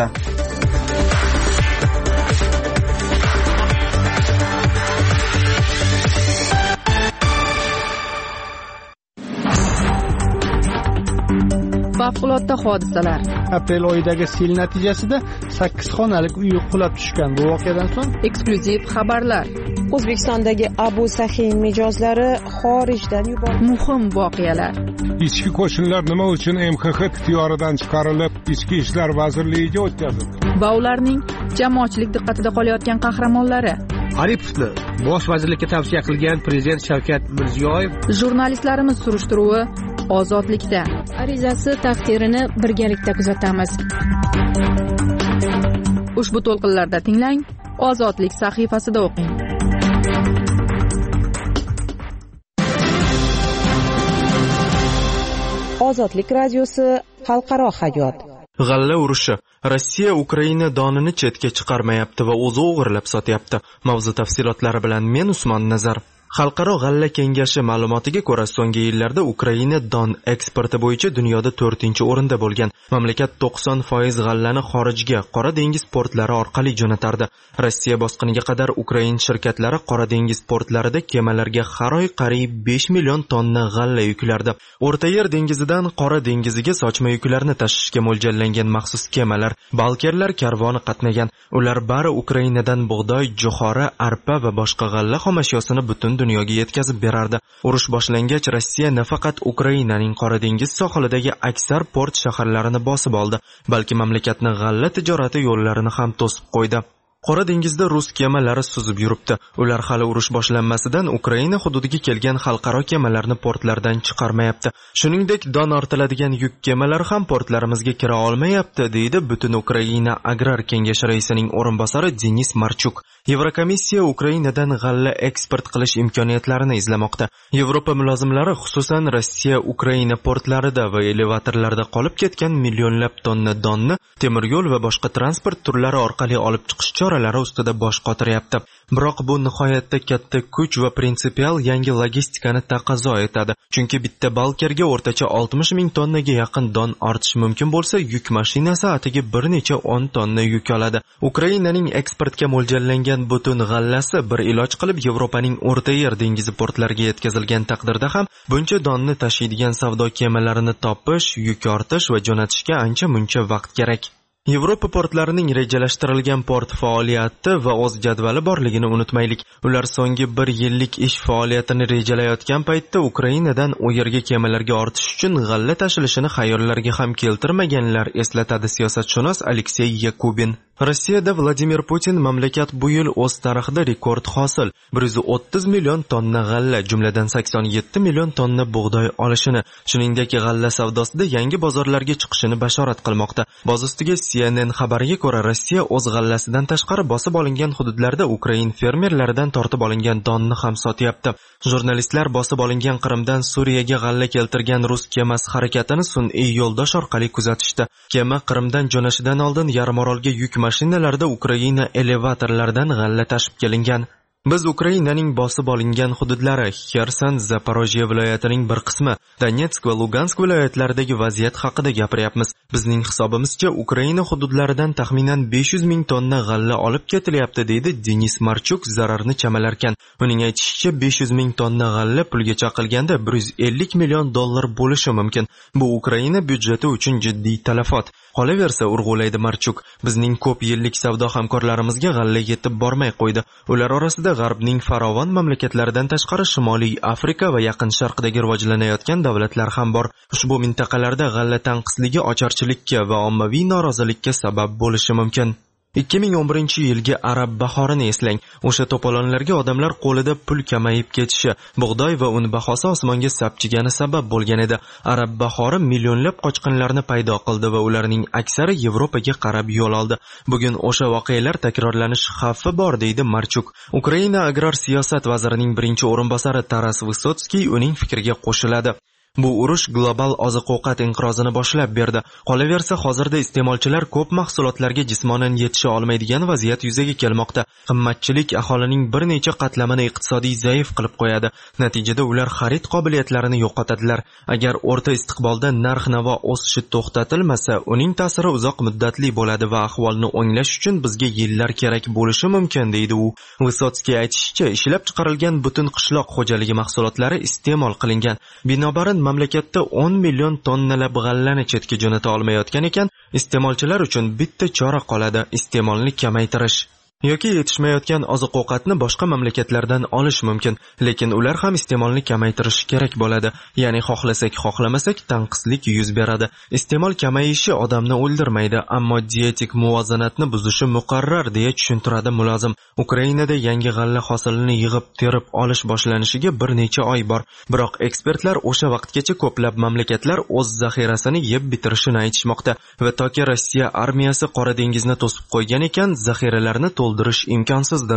Favqulodda hodisalar. Aprel oyidagi sel natijasida sakkiz xonalik uy qulab tushgan. Bu voqeadan so'ng eksklyuziv xabarlar. O'zbekistondagi Abu Sahin mijozlari xorijdan yuborildi. Muhim voqealar. Ichki qo'shinlar nima uchun M X X ixtiyoridan chiqarilib, Ichki ishlar vazirligiga o'tkazildi? Va ularning jamoatchilik diqqatida qolayotgan qahramonlari. Aripovni bosh vazirlikka tavsiya qilgan prezident Shavkat Mirziyoyev. Jurnalistlarimiz surishtiruvi Ozodlikda. Arizasi taqdirini birgalikda kuzatamiz. Ushbu to'lqinlarda tinglang, Ozodlik sahifasida o'qing. Ozodlik radiosi, xalqaro hayot. G'alla urushi. Rossiya Ukraina donini chetga chiqarmayapti va o'zi o'g'irlab sotyapti. Mavzu tafsilotlari bilan men Usmon Nazar. Xalqaro g'alla kengashi ma'lumotiga ko'ra, so'nggi yillarda Ukraina don eksporti bo'yicha dunyoda to'rtinchi o'rinda bo'lgan. Mamlakat to'qson foiz g'allani xorijga, Qora dengiz portlari orqali jo'natardi. Rossiya bosqiniga qadar Ukraina shirkatlari Qora dengiz portlarida kemalarga har oy qariyb besh million tonna g'alla yuklardi. O'rta Yer dengizidan Qora dengiziga sochma yuklarni tashishga mo'ljallangan maxsus kemalar, balkerlar karvoni qatnagan. Ular bari Ukrainadan bug'doy, jo'xori, arpa va boshqa g'alla xomashyosini butun dunyoga yetkazib berardi. Urush boshlangach, Rossiya nafaqat Ukrainaning Qora dengiz sohilidagi aksar port shaharlarini bosib oldi, balki mamlakatni g'alla tijorati yo'llarini ham to'sib qo'ydi. Qora dengizda rus kemalari suzib yuribdi. Ular hali urush boshlanmasidan Ukraina hududiga kelgan xalqaro kemalarni portlardan chiqarmayapti. Shuningdek, don ortiladigan yuk kemalari ham portlarimizga kira olmayapti, deydi Butun Ukraina Agrar kengashi raisining o'rinbosari Denis Marchuk. Yevrokomissiya Ukrainadan g'alla eksport qilish imkoniyatlarini izlamoqda. Yevropa mulozimlari xususan Rossiya Ukraina portlarida va elevatorlarda qolib ketgan millionlab tonna donni temir yo'l va boshqa transport turlari orqali olib chiqish choralari ustida bosh qotiryapti. Biroq bu nihoyatda katta kuch va prinsipial yangi logistikani taqozo etadi. Chunki bitta balkerga o'rtacha oltmish ming tonnaga yaqin don ortish mumkin bo'lsa, yuk mashinasi atiga bir necha o'n tonna yuk oladi. Ukrainaning eksportga mo'ljallangan butun g'allasi bir iloj qilib Yevropaning O'rta Yer dengizi portlariga yetkazilgan taqdirda ham buncha donni tashiydigan savdo kemalarini topish, yuk ortish va jo'natishga ancha muncha vaqt kerak. Yevropa portlarining rejalashtirilgan port faoliyati va o'z jadvali borligini unutmaylik. Ular so'nggi bir yillik ish faoliyatini rejalayotgan paytda Ukrainadan u yerga kemalarga ortish uchun g'alla tashilishini xayollariga ham keltirmaganlar, eslatadi siyosatshunos Aleksey Yakubin. Rossiyada Vladimir Putin mamlakat bu yil o'z tarixida rekord hosil bir yuz o'ttiz million tonna g'alla, jumladan sakson yetti million tonna bug'doy olishini, shuningdek g'alla savdosida yangi bozorlarga chiqishini bashorat qilmoqda. Boz ustiga C N N xabariga ko'ra, Rossiya o'z g'allasidan tashqari bosib olingan hududlarda Ukrain fermerlaridan tortib olingan donni ham sotyapti. Jurnalistlar bosib olingan Qrimdan Suriyaga g'alla keltirgan rus kemasi harakatini sun'iy yo'ldosh orqali kuzatishdi. Kema Qrimdan jo'nashidan oldin yarimorolga yuk mashinalarda Ukraina elevatorlaridan g'alla tashib kelingan. Biz Ukrainaning bosib olingan hududlari, Xerson, Zaporojye viloyatining bir qismi, Donetsk va Lugansk viloyatlaridagi vaziyat haqida gapiryapmiz. Bizning hisobimizcha Ukraina hududlaridan taxminan besh yuz ming tonna g'alla olib ketilyapti, deydi Denis Marchuk zararni chamalarkan. Uning aytishicha, besh yuz ming tonna g'alla pulga chaqilganda bir yuz ellik million dollar bo'lishi mumkin. Bu Ukraina byudjeti uchun jiddiy talafot. Qolaversa, urg'ulaydi Marchuk, bizning ko'p yillik savdo hamkorlarimizga g'alla yetib bormay qo'ydi. Ular orasida G'arbning farovon mamlakatlaridan tashqari Shimoliy Afrika va Yaqin Sharqdagi rivojlanayotgan davlatlar ham bor. Ushbu mintaqalarda g'alla tanqisligi ocharchilikka va ommaviy norozilikka sabab bo'lishi mumkin. ikki ming o'n birinchi yilgi arab bahorini eslang. O'sha to'polonlarga odamlar qo'lida pul kamayib ketishi, bug'doy va un bahosi osmonga sapchigani sabab bo'lgan edi. Arab bahori millionlab qochqinlarni paydo qildi va ularning aksari Yevropaga qarab yo'l oldi. Bugun o'sha voqealar takrorlanish xavfi bor, deydi Marchuk. Ukraina agrar siyosat vazirining birinchi o'rinbosari Taras Vysotskiy uning fikriga qo'shiladi. Bu urush global oziq-ovqat inqirozini boshlab berdi. Qolaversa, hozirda iste'molchilar ko'p mahsulotlarga jismonan yetisha olmaydigan vaziyat yuzaga kelmoqda. Qimmatchilik aholining bir necha qatlamini iqtisodiy zaif qilib qo'yadi. Natijada ular xarid qobiliyatlarini yo'qotadilar. Agar o'rta istiqbolda narx-navo o'sishi to'xtatilmasa, uning ta'siri uzoq muddatli bo'ladi va ahvolni o'nglash uchun bizga yillar kerak bo'lishi mumkin, deydi u. Vysotskiy aytishicha, ishlab chiqarilgan butun qishloq xo'jaligi mahsulotlari iste'mol qilingan. Binobarin mamlakatda o'n million tonnalab g'allani chetga jo'nata olmayotgan ekan, iste'molchilar uchun bitta chora qoladi: iste'molni kamaytirish. yoki yetishmayotgan oziq-ovqatni boshqa mamlakatlardan olish mumkin, lekin ular ham iste'molni kamaytirishi kerak bo'ladi. Ya'ni xohlasak, xohlamasak tanqislik yuz beradi. Iste'mol kamayishi odamni o'ldirmaydi, ammo dietik muvozanatni buzishi muqarrar, deya tushuntiradi mulozim. Ukrainada yangi g'alla hosilini yig'ib terib olish boshlanishiga bir necha oy bor, biroq ekspertlar o'sha vaqtgacha ko'plab mamlakatlar o'z zaxirasini yeb bitirishini aytishmoqda va toki Rossiya armiyasi Qora dengizni to'sib qo'ygan ekan, zaxiralarni to'ldirish imkonsizdir.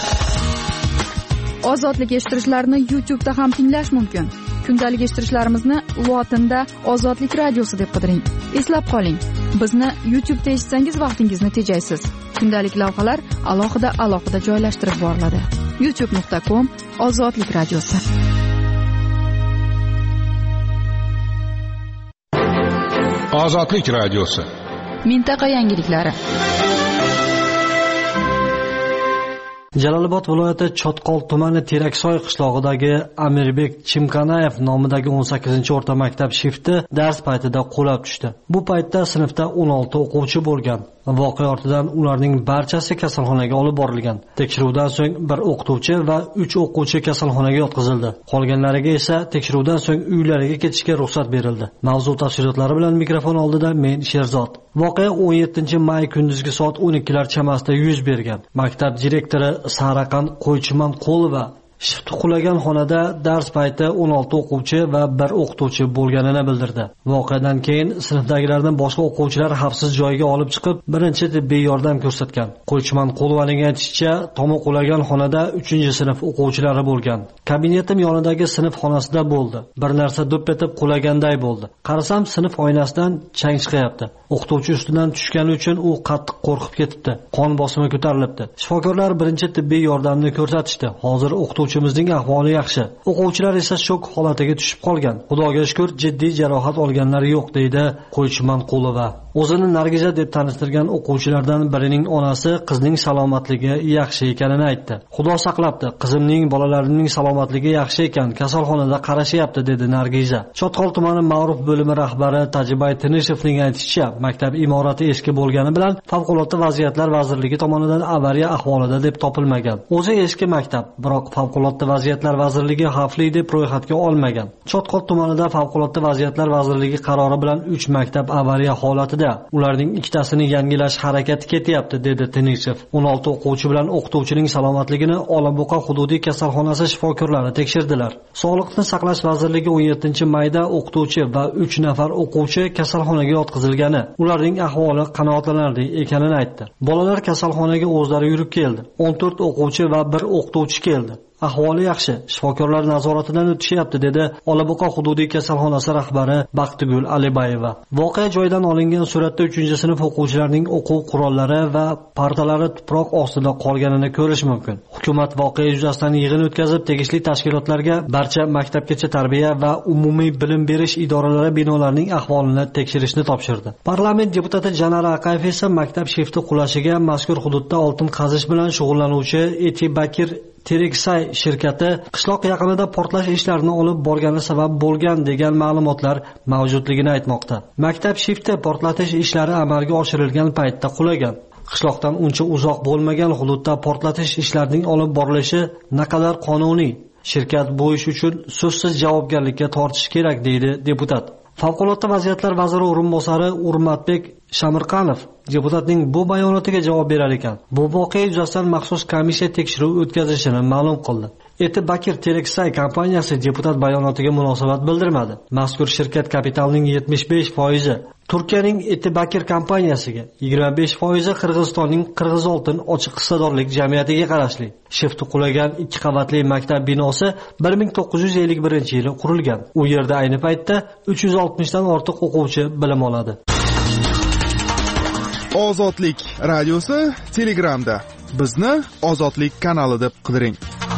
Ozodlik eshittirishlarni YouTube da ham tinglash mumkin. Kundalik eshittirishlarimizni lotinda Ozodlik radiosi deb qidiring. Eslab qoling, bizni YouTube da eshitsangiz vaqtingizni tejaysiz. Kundalik lavhalar alohida alohida joylashtirib boriladi. youtube nuqta com Ozodlik radiosi. Ozodlik radiosi. Mintaqa yangiliklari. Jalolobod viloyati Chotqol tumani Teraksoy qishlog'idagi Amirbek Chimkanayev nomidagi o'n sakkizinchi o'rta maktab shifti dars paytida qulab tushdi. Bu paytda sinfda o'n olti o'quvchi bo'lgan. Voqea ortidan ularning barchasi kasalxonaga olib borilgan. Tekshiruvdan so'ng bir o'qituvchi va uch o'quvchi kasalxonaga yotqizildi. Qolganlariga esa tekshiruvdan so'ng uylariga ketishga ruxsat berildi. Mavzu tafsilotlari bilan mikrofon oldida men Sherzod. Voqea o'n yettinchi may kunduzgi soat o'n ikkilar chamasida yuz bergan. Maktab direktori Saraqan Qo'ychiman Qo'lova shifti qulagan xonada dars payti o'n olti o'quvchi va bir o'qituvchi bo'lganini bildirdi. Voqeadan keyin sinfdagilardan boshqa o'quvchilar xavfsiz joyga olib chiqib, birinchi tibbiy yordam ko'rsatgan. Qo'ychiman Qo'lovaning aytishicha, tomi qulagan xonada uchinchi sinf o'quvchilari bo'lgan. Kabinetim yonidagi sinf xonasida bo'ldi. Bir narsa do'p etib qulaganday bo'ldi. Qarasam, sinf oynasidan chang chiqyapti. O'qituvchi ustidan tushgani uchun u qattiq qo'rqib ketibdi. Qon bosimi ko'tarilibdi. Shifokorlar birinchi tibbiy yordamni ko'rsatishdi. Hozir o'qituvchimizning ahvoli yaxshi. O'quvchilar esa shok holatiga tushib qolgan. Xudoga shukr, jiddiy jarohat olganlar yo'q, deydi Qo'ychiman Qo'lova. O'zini Nargiza deb tanishtirgan o'quvchilardan birining onasi qizning salomatligi yaxshi ekanini aytdi. Xudo saqlabdi, qizimning bolalarining salomatligi yaxshi ekan, kasalxonada qarashyapti, dedi Nargiza. Chotqol tumani ma'ruf bo'limi rahbari Tajibay Tinishevning aytishicha, maktab imorati eski bo'lgani bilan favqulodda vaziyatlar vazirligi tomonidan avariya ahvolida deb topilmagan. O'zi eski maktab, biroq favqulodda favqulodda vaziyatlar vazirligi xavfli deb ro'yxatga olmagan. Chotqol tumanida favqulodda vaziyatlar vazirligi qarori bilan uch maktab avariya holatida. Ularning ikkitasining yangilash harakati ketyapti, dedi Tenisov. o'n olti o'quvchi bilan o'qituvchining salomatligini Olabuqa hududiy kasalxonasi shifokorlari tekshirdilar. Sog'liqni saqlash vazirligi o'n yettinchi mayda o'qituvchi va uch nafar o'quvchi kasalxonaga yotqizilgani, ularning ahvoli qanoatlanarli ekanini aytdi. Bolalar kasalxonaga o'zlari yurib keldi. o'n to'rt o'quvchi va bir o'qituvchi keldi. Ahvoli yaxshi, shifokorlar nazoratidan o'tishyapti, dedi Olabuqa hududiy kasalxonasi rahbari Baxtigul Alibayeva. Voqea joyidan olingan suratda uchinchi sinf o'quvchilarining o'quv qurollari va partalari tuproq ostida qolganini ko'rish mumkin. Hukumat voqea yuzasidan yig'in o'tkazib, tegishli tashkilotlarga barcha maktabgacha tarbiya va umumiy bilim berish idoralari binolarining ahvolini tekshirishni topshirdi. Parlament deputati Janara Aqayev esa maktab shifti qulashiga mazkur hududda oltin qazish bilan shug'ullanuvchi Etibakir Tereksay shirkati qishloq yaqinida portlash ishlarini olib borgani sabab bo'lgan degan ma'lumotlar mavjudligini aytmoqda. Maktab shifti portlatish ishlari amalga oshirilgan paytda qulagan. Qishloqdan uncha uzoq bo'lmagan hududda portlatish ishlarining olib borilishi naqadar qonuniy. Shirkat bu ish uchun so'zsiz javobgarlikka tortishi kerak, deydi deputat. Favqulodda vaziyatlar vaziri o'rinbosari Urmatbek Shamirqanov deputatning bu bayonotiga javob berar ekan. Bu voqea yuzasidan maxsus komissiya tekshiruv o'tkazishini ma'lum qildi. Etibakir Tereksay kompaniyasi deputat bayonotiga munosabat bildirmadi. Mazkur shirkat kapitalining yetmish besh foizi Turkiyaning Etibakir kompaniyasiga, yigirma besh foizi Qirg'izistonning Qirg'izoltin ochiq hissadorlik jamiyatiga qarashli. Shifti qulagan ikki qavatli maktab binosi bir ming to'qqiz yuz ellik birinchi yili qurilgan. U yerda ayni paytda uch yuz oltmish dan ortiq o'quvchi bilim oladi. Ozodlik radiosi Telegramda. Bizni Ozodlik kanali deb qidiring.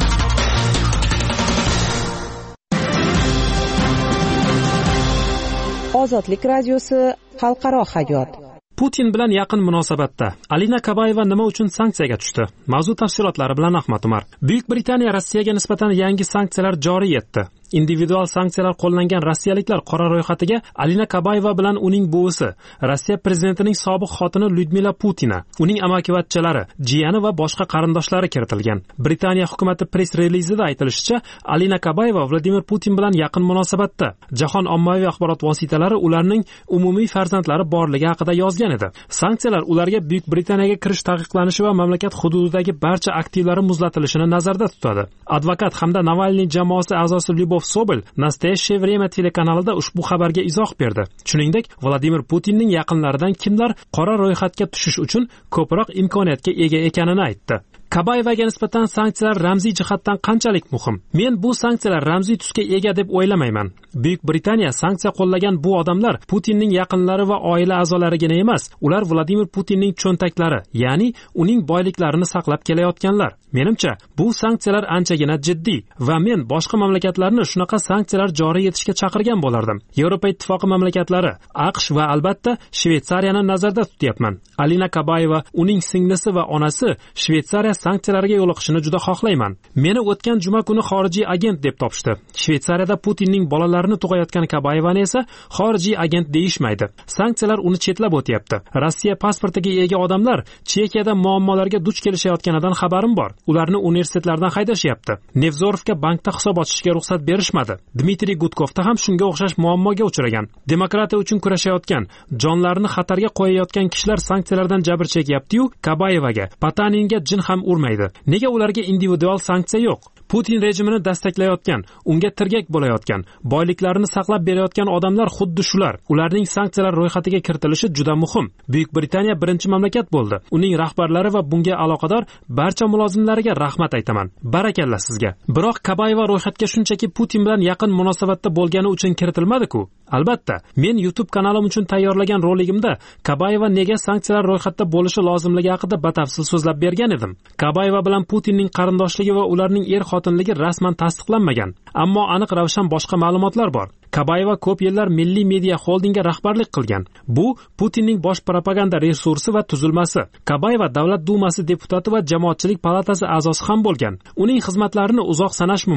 Ozodlik radiosi xalqaro hayot. Putin bilan yaqin munosabatda Alina Kabayeva nima uchun sanksiyaga tushdi? Mavzu tafsilotlari bilan Ahmad Umar. Buyuk Britaniya Rossiyaga nisbatan yangi sanksiyalar joriy etdi. Individual sanksiyalar qo'llangan rossiyaliklar qora ro'yxatiga Alina Kabayeva bilan uning buvisi, Rossiya prezidentining sobiq xotini Lyudmila Putina, uning amakivachchalari, jiyani va boshqa qarindoshlari kiritilgan. Britaniya hukumati press relizida aytilishicha, Alina Kabayeva Vladimir Putin bilan yaqin munosabatda. Jahon ommaviy axborot vositalari ularning umumiy farzandlari borligi haqida yozgan edi. Sanksiyalar ularga Buyuk Britaniyaga kirish taqiqlanishi va mamlakat hududidagi barcha aktivlari muzlatilishini nazarda tutadi. Advokat hamda Navalniy jamoasi a'zosi Lyubov Sobel Nastoящее время telekanalida ushbu xabarga izoh berdi. Shuningdek, Vladimir Putinning yaqinlaridan kimlar qora ro'yxatga tushish uchun ko'proq imkoniyatga ega ekanini aytdi. Kabayevaga nisbatan sanksiyalar ramziy jihatdan qanchalik muhim? Men bu sanksiyalar ramziy tusga ega deb o'ylamayman. Buyuk Britaniya sanksiya qo'llagan bu odamlar Putinning yaqinlari va oila a'zolarigina emas, ular Vladimir Putinning cho'ntaklari, ya'ni uning boyliklarini saqlab kelayotganlar. Menimcha, bu sanksiyalar anchagina jiddiy va men boshqa mamlakatlarni shunaqa sanksiyalar joriy etishga chaqirgan bo'lardim. Yevropa ittifoqi mamlakatlari, AQSh va albatta Shveysariyani nazarda tutyapman. Alina Kabayeva, uning singlisi va onasi Shveysariya sanksiyalarga yo'liqishini juda xohlayman. Meni o'tgan juma kuni xorijiy agent deb topishdi. Shveysariyada Putinning bolalarini tug'ayotgan Kabayevani esa xorijiy agent deyishmaydi. Sanksiyalar uni chetlab o'tyapti. Rossiya pasportiga ega odamlar Chexiyada muammolarga duch kelishayotganidan xabarim bor. Ularni universitetlardan haydashyapti. Nevzorovga bankda hisob ochishga ruxsat berishmadi. Dmitriy Gudkovda ham shunga o'xshash muammoga uchragan. Demokratiya uchun kurashayotgan, jonlarini xatarga qo'yayotgan kishilar sanksiyalardan jabr chekyapti-yu, Kabayevaga, Pataninga jin ham urmaydi. Nega ularga individual sanksiya yo'q? Putin rejimini dastaklayotgan, unga tirgak bo'layotgan, boyliklarini saqlab berayotgan odamlar xuddi shular. Ularning sanksiyalar ro'yxatiga kiritilishi juda muhim. Buyuk Britaniya birinchi mamlakat bo'ldi. Uning rahbarlari va bunga aloqador barcha mulozimlariga rahmat aytaman. Barakalla sizga. Biroq Kabayeva ro'yxatga shunchaki Putin bilan yaqin munosabatda bo'lgani uchun kiritilmadi-ku. Albatta, men YouTube kanalim uchun tayyorlagan roligimda Kabayeva nega sanksiyalar ro'yxatda bo'lishi lozimligi haqida batafsil so'zlab bergan edim. Kabayeva bilan Putinning qarindoshligi va ularning er xotinligi rasman tasdiqlanmagan, ammo aniq ravshan boshqa ma'lumotlar bor. Kabayeva ko'p yillar Milliy media xoldingga rahbarlik qilgan. Bu Putinning bosh propaganda resursi va tuzilmasi. Kabayeva Davlat dumasi deputati va Jamoatchilik palatasi a'zosi ham bo'lgan. Uning xizmatlarini uzoq sanash mumkin.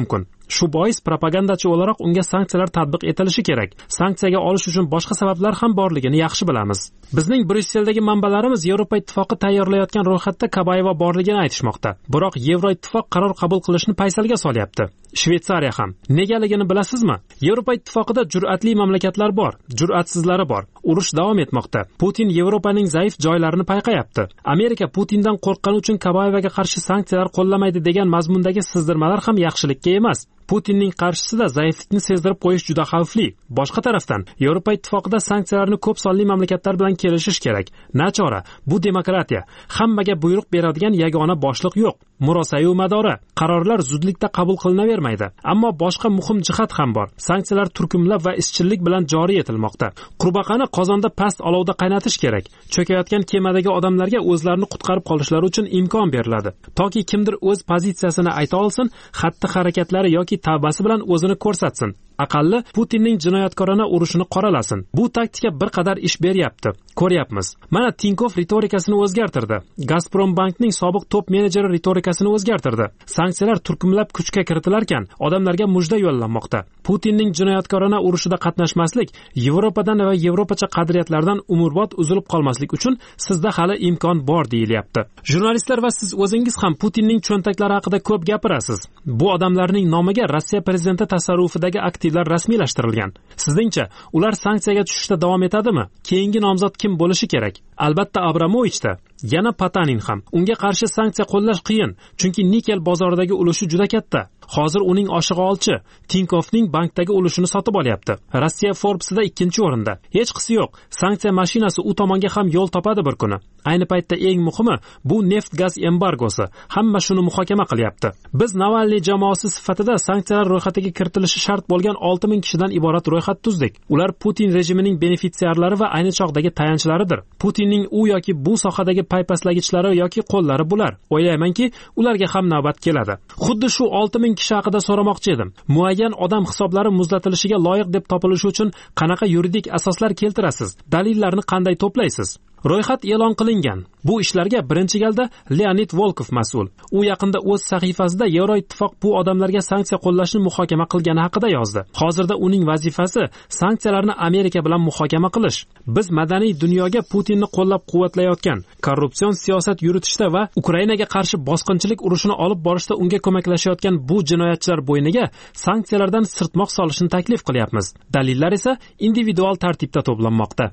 Shu bois propagandachi o'laroq unga sanksiyalar tatbiq etilishi kerak. Sanksiyaga olish uchun boshqa sabablar ham borligini yaxshi bilamiz. Bizning Brusseldagi manbalarimiz Yevropa Ittifoqi tayyorlayotgan ro'yxatda Kabayeva borligini aytishmoqda. Biroq Yevroittifoq qaror qabul qilishni paysalga solyapti. Shveysariya ham. Negaligini bilasizmi? Yevropa Ittifoqida jur'atli mamlakatlar bor, jur'atsizlari bor. Urush davom etmoqda. Putin Yevropaning zaif joylarini payqayapti. Amerika Putindan qo'rqqani uchun Kabayevaga qarshi sanksiyalar qo'llamaydi degan mazmundagi sizdirmalar ham yaxshilikka emas. Putinning qarshisida zaiflikni sezdirib qo'yish juda xavfli. Boshqa tarafdan, Yevropa Ittifoqida sanksiyalarni ko'p sonli mamlakatlar bilan kelishish kerak. Nachora, bu demokratiya. Hammaga buyruq beradigan yagona boshliq yo'q. Murosa-yu madora. Qarorlar zudlikda qabul qilinavermaydi. Ammo boshqa muhim jihat ham bor. Sanksiyalar turkumlab va izchillik bilan joriy etilmoqda. Qurbaqani qozonda past olovda qaynatish kerak. Cho'kayotgan kemadagi odamlarga o'zlarini qutqarib qolishlari uchun imkon beriladi. Toki kimdir o'z pozitsiyasini ayta olsin, xatti-harakatlari yoki tavbasi bilan o'zini ko'rsatsin. Aqalli Putinning jinoyatkorona urushini qoralasin. Bu taktika bir qadar ish beryapti. Ko'ryapmiz. Mana Tinkov ritorikasini o'zgartirdi. Gazprom bankning sobiq top menejeri ritorikasini o'zgartirdi. Sanksiyalar turkumlab kuchga kiritilarkan, odamlarga mujda yo'llanmoqda. Putinning jinoyatkorona urushida qatnashmaslik, Yevropadan va Yevropacha qadriyatlardan umrbod uzilib qolmaslik uchun sizda hali imkon bor deyilyapti. Jurnalistlar va siz o'zingiz ham Putinning cho'ntaklari haqida ko'p gapirasiz. Bu odamlarning nomiga Rossiya prezidenti tasarrufidagi aktivlar rasmiylashtirilgan. Sizningcha, ular sanksiyaga tushishda davom etadimi? Keyingi nomzod kim bo'lishi kerak? Albatta Abramovichda. Yana Patanin ham. Unga qarshi sanksiya qo'llash qiyin, chunki nikel bozoridagi ulushi juda katta. Hozir uning oshig'i olchi Tinkovning bankdagi ulushini sotib olyapti. Rossiya Forbes'da ikkinchi o'rinda. Hech qisi yo'q. Sanksiya mashinasi u tomonga ham yo'l topadi bir kuni. Ayni paytda eng muhimi bu neft-gaz embargosi. Hamma shuni muhokama qilyapti. Biz Navalniy jamoasi sifatida sanksiyalar ro'yxatiga kiritilishi shart bo'lgan olti ming kishidan iborat ro'yxat tuzdik. Ular Putin rejimining benefitsiarlari va ayni chog'dagi tayanchlaridir. Putinning u yoki bu sohadagi paypaslagichlari yoki qo'llari bular. O'ylaymanki, ularga ham navbat keladi. Xuddi shu olti ming kishi haqida so'ramoqchi edim. Muayyan odam hisoblari muzlatilishiga loyiq deb topilishi uchun qanaqa yuridik asoslar keltirasiz? Dalillarni qanday to'playsiz? Ro'yxat e'lon qilingan. Bu ishlarga birinchi galda Leonid Volkov mas'ul. U yaqinda o'z sahifasida Yevroittifoq bu odamlarga sanksiya qo'llashni muhokama qilgani haqida yozdi. Hozirda uning vazifasi sanksiyalarni Amerika bilan muhokama qilish. Biz madaniy dunyoga Putinni qo'llab-quvvatlayotgan, korrupsion siyosat yuritishda va Ukrainaga qarshi bosqinchilik urushini olib borishda unga ko'maklashayotgan bu jinoyatchilar bo'yniga sanksiyalardan sirtmoq solishni taklif qilyapmiz. Dalillar esa individual tartibda to'planmoqda.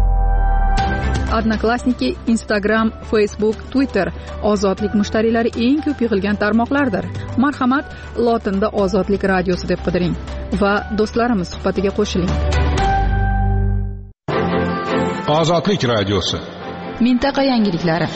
Odnoklassniki, Instagram, Facebook, Twitter ozodlik mushtariylari eng ko'p yig'ilgan tarmoqlardir. Marhamat, lotinda Ozodlik radiosi deb qidiring va do'stlarimiz suhbatiga qo'shiling. Ozodlik radiosi. Mintaqa yangiliklari.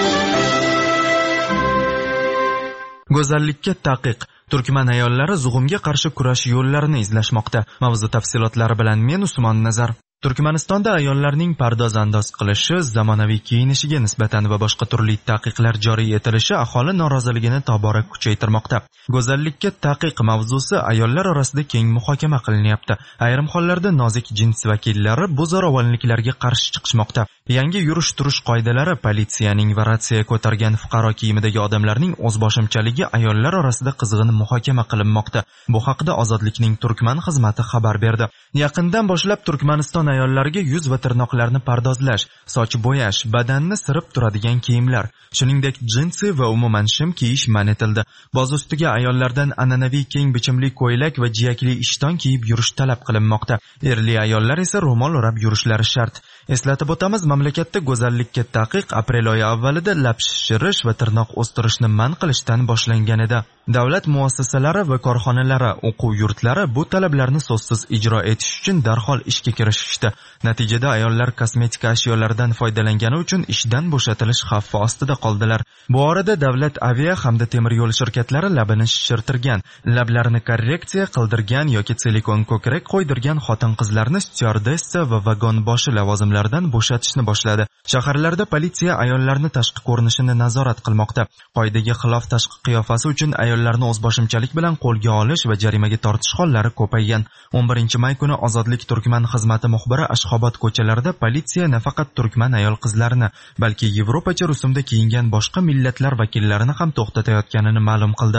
Go'zallikka taqiq. Turkman ayollari zug'umga qarshi kurash yo'llarini izlashmoqda. Mavzu tafsilotlari bilan men Usmon Nazar. Turkmanistonda ayollarning pardoz-andoz qilishi, zamonaviy kiyinishiga nisbatan va boshqa turli taqiqlar joriy etilishi aholi noroziligini tobora kuchaytirmoqda. Go'zallikka taqiq mavzusi ayollar orasida keng muhokama qilinyapti. Ayrim hollarda nozik jins vakillari bu zo'ravonliklarga qarshi chiqishmoqda. Yangi yurish-turish qoidalari, politsiyaning va ratsiya ko'targan fuqaro kiyimidagi odamlarning o'zboshimchaligi ayollar orasida qizg'in muhokama qilinmoqda. Bu haqida Ozodlikning Turkman xizmati xabar berdi. Yaqindan boshlab Turkmaniston ayollarga yuz va tirnoqlarni pardozlash, soch bo'yash, badanni sirib turadigan kiyimlar, shuningdek jinsi va umuman shim kiyish man etildi. Boz ustiga ayollardan an'anaviy keng bichimli ko'ylak va jiyakli ishton kiyib yurish talab qilinmoqda. Erli ayollar esa ro'mol o'rab yurishlari shart. Eslatib o'tamiz, mamlakatda go'zallikka taqiq aprel oyi avvalida lab shishirish va tirnoq o'stirishni man qilishdan boshlangan edi. Davlat muassasalari va korxonalari, o'quv yurtlari bu talablarni so'zsiz ijro etish uchun darhol ishga kirishishdi. Natijada ayollar kosmetika ashyolaridan foydalangani uchun ishdan bo'shatilish xavfi ostida qoldilar. Bu orada davlat avia hamda temir yo'l shirkatlari labini shishirtirgan, lablarini korreksiya qildirgan yoki silikon ko'krak qo'ydirgan xotin-qizlarni styuardessa va vagon boshi lavozimlaridan bo'shatishni boshladi. Shaharlarda politsiya ayollarni tashqi ko'rinishini nazorat qilmoqda. Qoidaga xilof tashqi qiyofasi uchun ayollarni o'zboshimchalik bilan qo'lga olish va jarimaga tortish hollari ko'paygan. o'n birinchi may kuni Ozodlik Turkman xizmati muxbiri Ashxobod ko'chalarida politsiya nafaqat turkman ayol qizlarini, balki yevropacha rusumda kiyingan boshqa millatlar vakillarini ham to'xtatayotganini ma'lum qildi.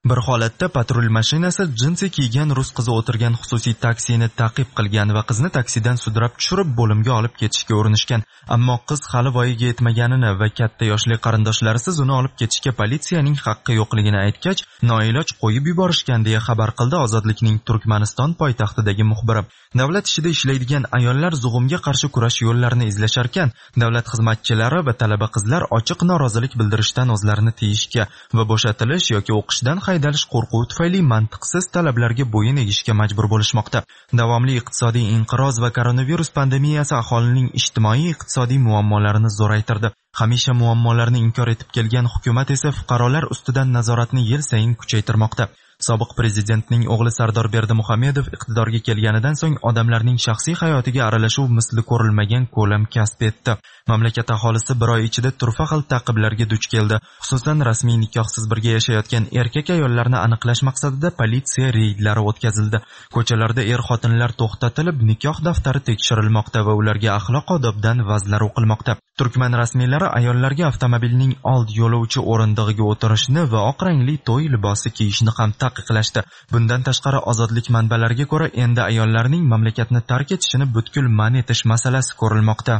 Bir holatda patrul mashinasi jinsi kiygan rus qizi o'tirgan xususiy taksini ta'qib qilgan va qizni taksidan sudrab tushirib bo'limga olib ketishga urinishgan. Ammo qiz hali voyaga yetmaganini va katta yoshli qarindoshlarisiz uni olib ketishga politsiyaning haqqi yo'qligini aytgach, noiloj qo'yib yuborishgan deya xabar qildi Ozodlikning Turkmaniston poytaxtidagi muxbiri. Davlat ishida ishlaydigan ayollar zug'umga qarshi kurash yo'llarini izlasharkan, davlat xizmatchilari va talaba qizlar ochiq norozilik bildirishdan o'zlarini tiyishga va bo'shatilish yoki o'qishdan haydalish qo'rquvi tufayli mantiqsiz talablarga bo'yin egishga majbur bo'lishmoqda. Davomli iqtisodiy inqiroz va koronavirus pandemiyasi aholining ijtimoiy iqtisodiy muammolarini zo'raytirdi. Hamisha muammolarni inkor etib kelgan hukumat esa fuqarolar ustidan nazoratni yil sayin kuchaytirmoqda. Sobiq prezidentning o'g'li Sardor Berdimuhamedov iqtidorga kelganidan so'ng odamlarning shaxsiy hayotiga aralashuv misli ko'rilmagan ko'lam kasb etdi. Mamlakat aholisi bir oy ichida turfa xil ta'qiblarga duch keldi. Xususan, rasmiy nikohsiz birga yashayotgan erkak ayollarni aniqlash maqsadida politsiya reydlari o'tkazildi. Ko'chalarda er-xotinlar to'xtatilib, nikoh daftari tekshirilmoqda va ularga axloq-odobdan vazlar o'qilmoqda. Turkman rasmiylari ayollarga avtomobilning old yo'lovchi o'rindig'iga o'tirishni va oq rangli to'y libosi kiyishni ham taqiqlashdi. Bundan tashqari, ozodlik manbalariga ko'ra, endi ayollarning mamlakatni tark etishini butkul man etish masalasi ko'rilmoqda.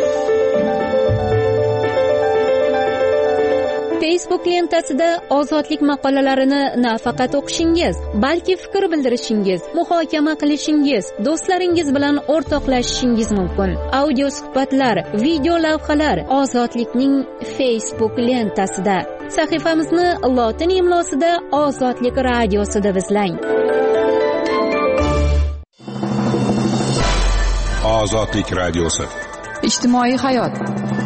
Facebook lentasida ozodlik maqolalarini nafaqat o'qishingiz, balki fikr bildirishingiz, muhokama qilishingiz, do'stlaringiz bilan o'rtoqlashishingiz mumkin. Audio suhbatlar, video lavhalar Ozodlikning Facebook lentasida. Sahifamizni lotin imlosida Ozodlik radiosida izlang. Ozodlik radiosi. Ijtimoiy hayot.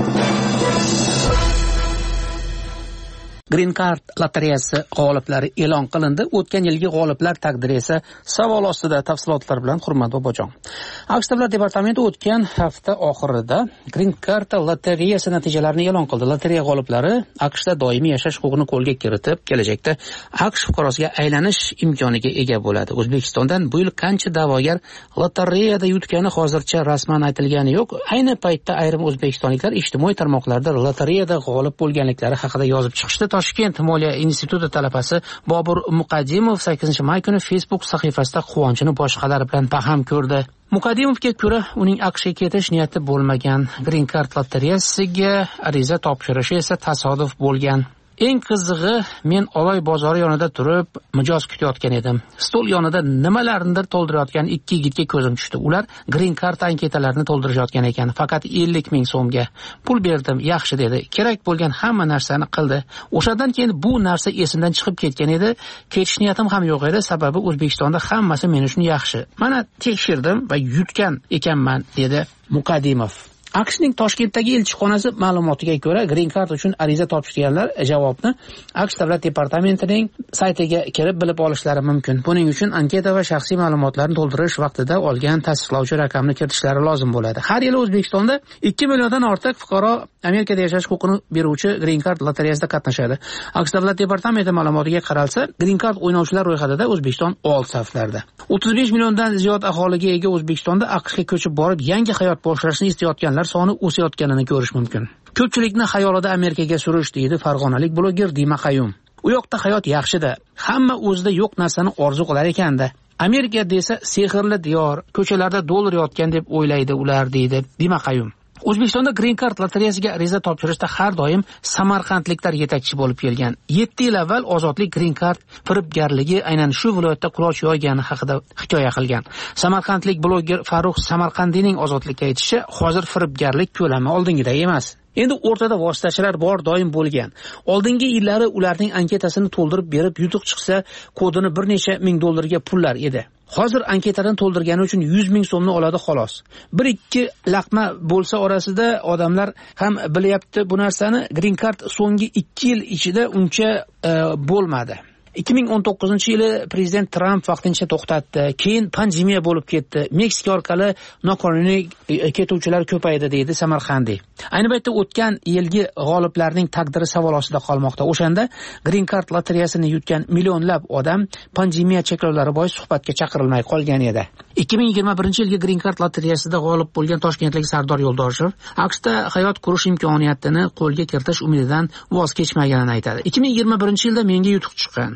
Green Card lotereyasi g'oliblari e'lon qilindi. O'tgan yilgi g'oliblar taqdiri esa savol ostida. Tafsilotlar bilan Hurmat Bobojon. AQSh Davlat departamenti o'tgan hafta oxirida Green Card lotereyasi natijalarini e'lon qildi. Lotereya g'oliblari AQShda doimiy yashash huquqini qo'lga kiritib, kelajakda AQSh fuqarosiga aylanish imkoniga ega bo'ladi. O'zbekistondan bu yil qancha da'vogar lotereyada yutgani hozircha rasman aytilgani yo'q. Ayni paytda ayrim o'zbekistonliklar ijtimoiy tarmoqlarda lotereyada g'olib bo'lganliklari haqida yozib chiqishdi. Toshkent Moliya instituti talabasi Bobur Muqaddimov sakkizinchi may kuni Facebook sahifasida quvonchini boshqalar bilan baham ko'rdi. Muqaddimovga ko'ra, uning AQShga ketish niyati bo'lmagan. Green Card lotereyasiga ariza topshirishi esa tasodif bo'lgan. Eng qizig'i, men Oloy bozori yonida turib mijoz kutayotgan edim. Stol yonida nimalarnidir to'ldirayotgan ikki yigitga ko'zim tushdi. Ular Green Card anketalarini to'ldirishayotgan ekan. Faqat ellik ming so'mga pul berdim, yaxshi dedi. Kerak bo'lgan hamma narsani qildi. O'shadan keyin bu narsa esimdan chiqib ketgan edi. Ketish niyatim ham yo'q edi, sababi O'zbekistonda hammasi men uchun yaxshi. Mana tekshirdim va yutgan ekanman, dedi Muqaddimov. AQShning Toshkentdagi elchixonasi ma'lumotiga ko'ra, Green Card uchun ariza topshirganlar javobni AQSh Davlat departamentining saytiga kirib bilib olishlari mumkin. Buning uchun anketa va shaxsiy ma'lumotlarni to'ldirish vaqtida olgan tasdiqlovchi raqamni kiritishlari lozim bo'ladi. Har yili O'zbekistonda ikki milliondan ortiq fuqaro Amerikada yashash huquqini beruvchi Green Card lotereyasida qatnashadi. AQSh Davlat departamenti ma'lumotiga qaralsa, Green Card o'ynovchilar ro'yxatida O'zbekiston old saflarda. o'ttiz besh milliondan ziyod aholiga ega O'zbekistonda AQShga ko'chib borib, yangi hayot boshlashni istayotgan soni o'sayotganini ko'rish mumkin. Ko'pchilikni xayolida Amerikaga surish, deydi farg'onalik bloger Dima Qayum. U yoqda hayot yaxshi-da. Hamma o'zida yo'q narsani orzu qilar ekan-da. Amerika desa sehrli diyor, ko'chalarda dollar yotgan deb o'ylaydi ular, deydi Dima Qayum. O'zbekistonda Green Card lotereyasiga ariza topshirishda har doim samarqandliklar yetakchi bo'lib kelgan. yetti yil avval Ozodlik Green Card firibgarligi aynan shu viloyatda quloch yoygani haqida hikoya qilgan. Samarqandlik bloger Farruh Samarqandiyning Ozodlikka aytishi, hozir firibgarlik ko'lami oldingiday emas. Endi o'rtada vositachilar bor doim bo'lgan. Oldingi yillari ularning anketasini to'ldirib berib, yutuq chiqsa, kodini bir necha ming dollarga pullar edi. Hozir anketadan to'ldirgani uchun yuz ming so'mni oladi xolos. bir ikki laqma bo'lsa orasida odamlar ham bilyapti bu narsani. Green Card so'nggi ikki yil ichida uncha e, bo'lmadi. ikki ming o'n to'qqizinchi yili prezident Trump vaqtincha to'xtatdi. Keyin pandemiya bo'lib ketdi. Meksika orqali noqonuniy ketuvchilar ko'paydi, deydi Samarqandiy. Ayni paytda o'tgan yilgi g'oliblarning taqdiri savol ostida qolmoqda. O'shanda Green Card lotereyasini yutgan millionlab odam pandemiya cheklovlari bois suhbatga chaqirilmay qolgan edi. ikki ming yigirma birinchi yilgi Green Card lotereyasida g'olib bo'lgan toshkentlik Sardor Yo'ldoshev AQShda hayot qurish imkoniyatini qo'lga kiritish umididan voz kechmaganini aytadi. ikki ming yigirma birinchi yilda menga yutuq chiqqan.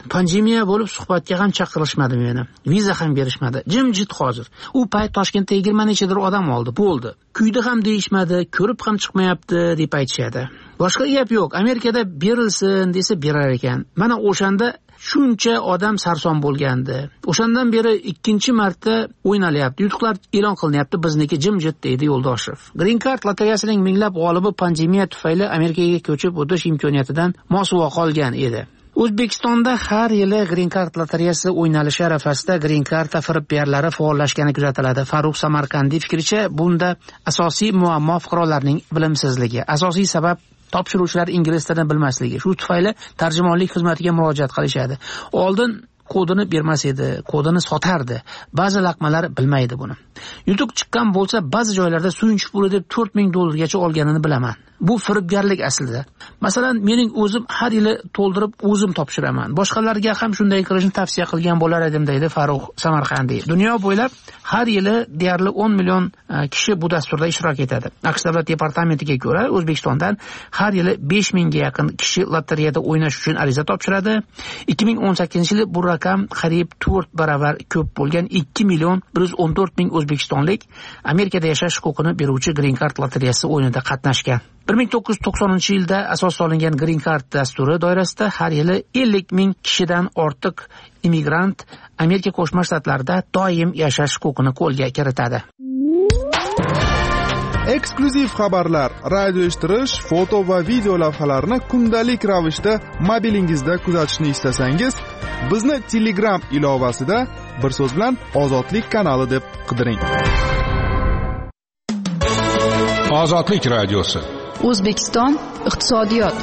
pandemiya bo'lib suhbatga ham chaqirishmadi meni. Viza ham berishmadi. Jimjit hozir. U payt Toshkentda yigirma nechadir odam oldi, bo'ldi. Kuyda ham deyishmadi, ko'rib ham chiqmayapti deb aytishadi. Boshqa gap yo'q. Amerikada berilsin desa berar ekan. Mana o'shanda shuncha odam sarson bo'lgandi. O'shandan beri ikkinchi marta o'ynalyapti. Yutuqlar e'lon qilinyapti, bizniki jimjit deydi Yo'ldoshev. Green Card lotereyasining minglab g'olibi pandemiya tufayli Amerikaga ko'chib o'tish imkoniyatidan mosuvo qolgan edi. O'zbekistonda har yili Green Card lotereyasi o'ynalishi arafasida Green Card firibgarlari faollashgani kuzatiladi. Farruh Samarqandiy fikricha, bunda asosiy muammo fuqarolarning bilimsizligi. Asosiy sabab topshiruvchilar ingliz tilini bilmasligi. Shu tufayli tarjimonlik xizmatiga murojaat qilishadi. Oldin kodini bermas edi, kodini sotardi. Ba'zi laqmalar bilmaydi buni. Yutuq chiqqan bo'lsa, ba'zi joylarda suyunchi puli deb to'rt ming dollargacha olganini bilaman. Bu firibgarlik aslida. Masalan, mening o'zim har yili to'ldirib o'zim topshiraman. Boshqalarga ham shunday qilishni tavsiya qilgan bo'lar edim, deydi Farruh Samarqandiy. Dunyo bo'ylab har yili deyarli o'n million kishi bu dasturda ishtirok etadi. AQSh davlat departamentiga ko'ra, O'zbekistondan har yili besh mingga yaqin kishi lotereyada o'ynash uchun ariza topshiradi. ikki ming o'n sakkizinchi yil bu raqam qariyb to'rt baravar ko'p bo'lgan ikki million bir yuz o'n to'rt ming o'zbekistonlik Amerikada yashash huquqini beruvchi Green Card lotereyasi o'yinida qatnashgan. bir ming to'qqiz yuz to'qsoninchi yilda asos solingan Green Card dasturi doirasida har yili ellik ming kishidan ortiq immigrant Amerika Qo'shma Shtatlarida doim yashash huquqini qo'lga kiritadi. Eksklyuziv xabarlar, radio eshittirish, foto va video lavhalarni kundalik ravishda mobilingizda kuzatishni istasangiz, bizni Telegram ilovasida bir so'z bilan Ozodlik kanali deb qidiring. Ozodlik radiosi. O'zbekiston iqtisodiyot.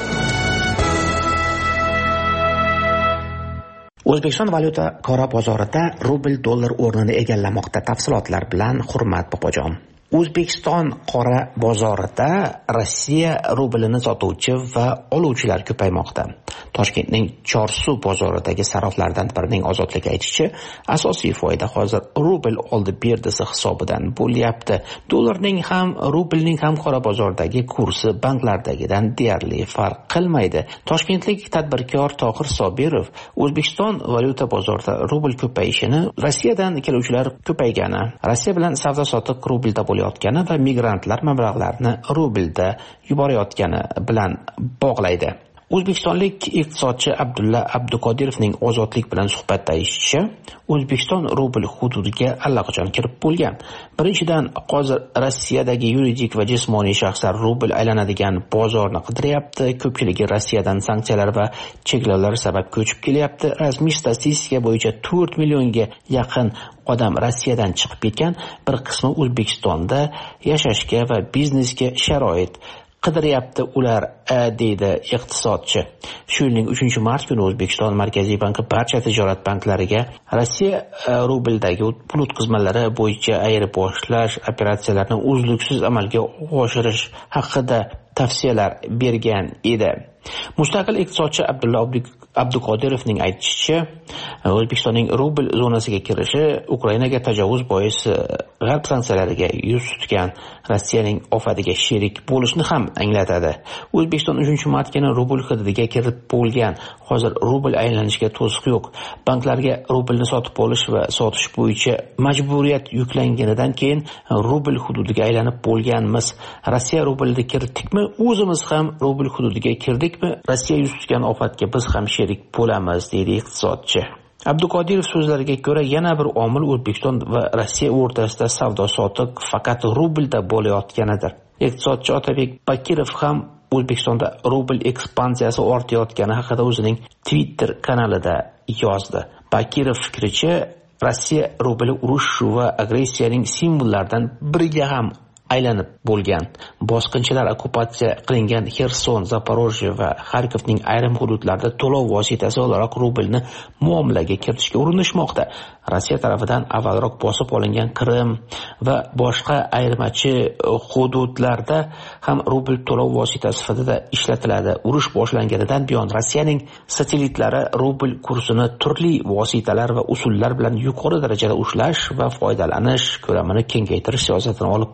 O'zbekiston valyuta qora bozorida rubl dollar o'rnini egallamoqda. Tafsilotlar bilan Hurmat Bobojon. O'zbekiston qora bozorida Rossiya rublini sotuvchi va oluvchilar ko'paymoqda. Toshkentning Chorsu bozoridagi saroflardan birining Ozodlik aytishicha, asosiy foyda hozir rubl oldi berdisi hisobidan bo'lyapti. Dollarning ham, rublning ham qora bozordagi kursi banklardagidan deyarli farq qilmaydi. Toshkentlik tadbirkor Tohir Sobirov O'zbekiston valyuta bozorida rubl ko'payishini Rossiyadan keluvchilar ko'paygani, Rossiya bilan savdo-sotiq rublda bo'layotgani va migrantlar mablag'larini rublda yuborayotgani bilan bog'laydi. O'zbekistonlik iqtisodchi Abdulla Abdukodirovning Ozodlik bilan suhbatda aytishicha, O'zbekiston rubl hududiga allaqachon kirib bo'lgan. Birinchidan, hozir Rossiyadagi yuridik va jismoniy shaxslar rubl aylanadigan bozorni qidiryapti. Ko'pchiligi Rossiyadan sanksiyalar va cheklovlar sabab ko'chib kelyapti. Rasmiy statistika bo'yicha to'rt millionga yaqin odam Rossiyadan chiqib ketgan, bir qismi O'zbekistonda yashashga va biznesga sharoit qidiryapti ular, deydi iqtisodchi. Shu yilning uchinchi mart kuni O'zbekiston Markaziy banki barcha tijorat banklariga Rossiya rubldagi pul o'tkazmalari bo'yicha ayirboshlash operatsiyalarini uzluksiz amalga oshirish haqida tavsiyalar bergan edi. Mustaqil iqtisodchi Abdulla Abdukodirovning aytishicha, O'zbekistonning rubl zonasiga kirishi Ukrainaga tajovuz boisi g'arb sanksiyalariga yuz tutgan Rossiyaning ofatiga sherik bo'lishni ham anglatadi. O'zbekiston uchinchi mart kuni rubl hududiga kirib bo'lgan. Hozir rubl aylanishiga to'siq yo'q. Banklarga rublni sotib olish va sotish bo'yicha majburiyat yuklanganidan keyin rubl hududiga aylanib bo'lganmiz. Rossiya rublida kirdikmi, o'zimiz ham rubl hududiga kirdikmi, Rossiya yuz tutgan ofatga biz ham sherik bo'lamiz, deydi iqtisodchi. Abdukodirov so'zlariga ko'ra, yana bir omil O'zbekiston va Rossiya o'rtasida savdo-sotiq faqat rublda bo'layotganidir. Iqtisodchi Otabek Bakirov ham O'zbekistonda rubl ekspansiyasi ortayotgani haqida o'zining Twitter kanalida yozdi. Bakirov fikricha, Rossiya rubli urush va agressiyaning simvollaridan biriga ham aylanib bo'lgan. Bosqinchilar okkupatsiya qilingan Xerson, Zaporojye va Xarkovning ayrim hududlarida to'lov vositasi o'laroq rublni muomalaga kiritishga urinishmoqda. Rossiya tarafidan avvalroq bosib olingan Qrim va boshqa ayirmachi hududlarda ham rubl to'lov vositasi sifatida ishlatiladi. Urush boshlanganidan buyon Rossiyaning satelitlari rubl kursini turli vositalar va usullar bilan yuqori darajada ushlash va foydalanish ko'lamini kengaytirish siyosatini olib borishmoqda.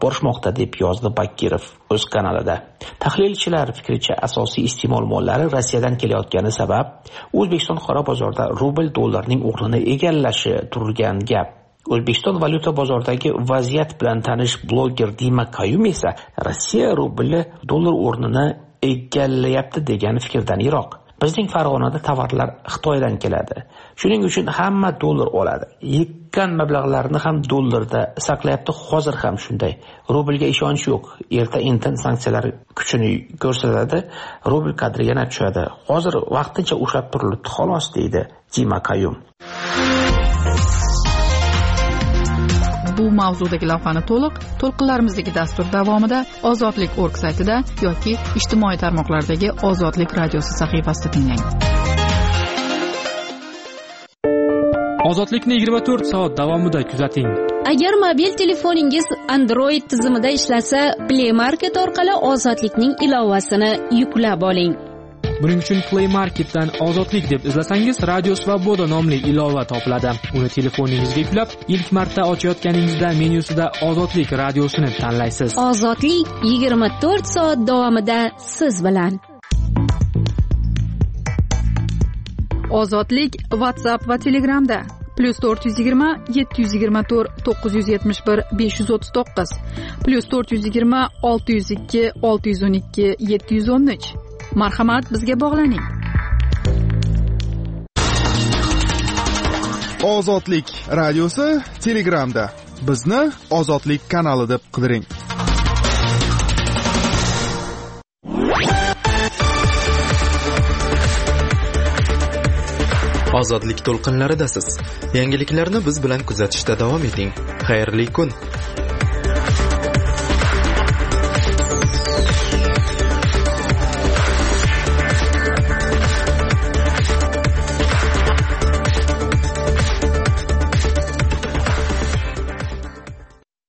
qilmoqda deb yozdi Bakirov o'z kanalida. Tahlilchilar fikricha asosiy iste'mol mollari Rossiyadan kelayotgani sabab O'zbekiston qora bozorda rubl dollarning o'rnini egallashi turgan gap. O'zbekiston valyuta bozoridagi vaziyat bilan tanish bloger Dima Kayum esa Rossiya rubli dollar o'rnini egallayapti degan fikrdan yiroq. Bizning Farg'onada tovarlar Xitoydan keladi. Shuning uchun hamma dollar oladi. Yekkan mablag'larni ham dollarda saqlayapti, hozir ham shunday. Rublga ishonch yo'q. Erta intin sanksiyalar kuchini ko'rsatadi, rubl qadri yana tushadi. Hozir vaqtincha ushlab turilibdi xolos deydi Dima Kayum. Bu mavzudagi lavhani to'liq to'lqinlarimizdagi dastur davomida ozodlik точка org saytida yoki ijtimoiy tarmoqlardagi Ozodlik radiosi sahifasida tinglang. Ozodlikni yigirma to'rt soat davomida kuzating. Agar mobil telefoningiz Android tizimida ishlasa, Play Market orqali Ozodlikning ilovasini yuklab oling. Buning uchun Play Marketdan Ozodlik deb izlasangiz, Radio Svoboda nomli ilova topiladi. Uni telefoningizga yuklab, ilk marta ochayotganingizda menyusida Ozodlik radiosini tanlaysiz. Ozodlik yigirma to'rt soat davomida siz bilan. Ozodlik WhatsApp va Telegramda plus to'rt yuz yigirma yetti yuz yigirma to'rt to'qqiz yuz yetmish bir besh yuz o'ttiz to'qqiz plus to'rt yuz yigirma olti yuz ikki olti yuz o'n ikki yetti yuz o'n uch. Marhamat, bizga bog'laning. Ozodlik radiosi Telegramda. Bizni Ozodlik kanali deb qidiring. Ozodlik to'lqinlaridasiz. Yangiliklarni biz bilan kuzatishda davom eting. Xayrli kun.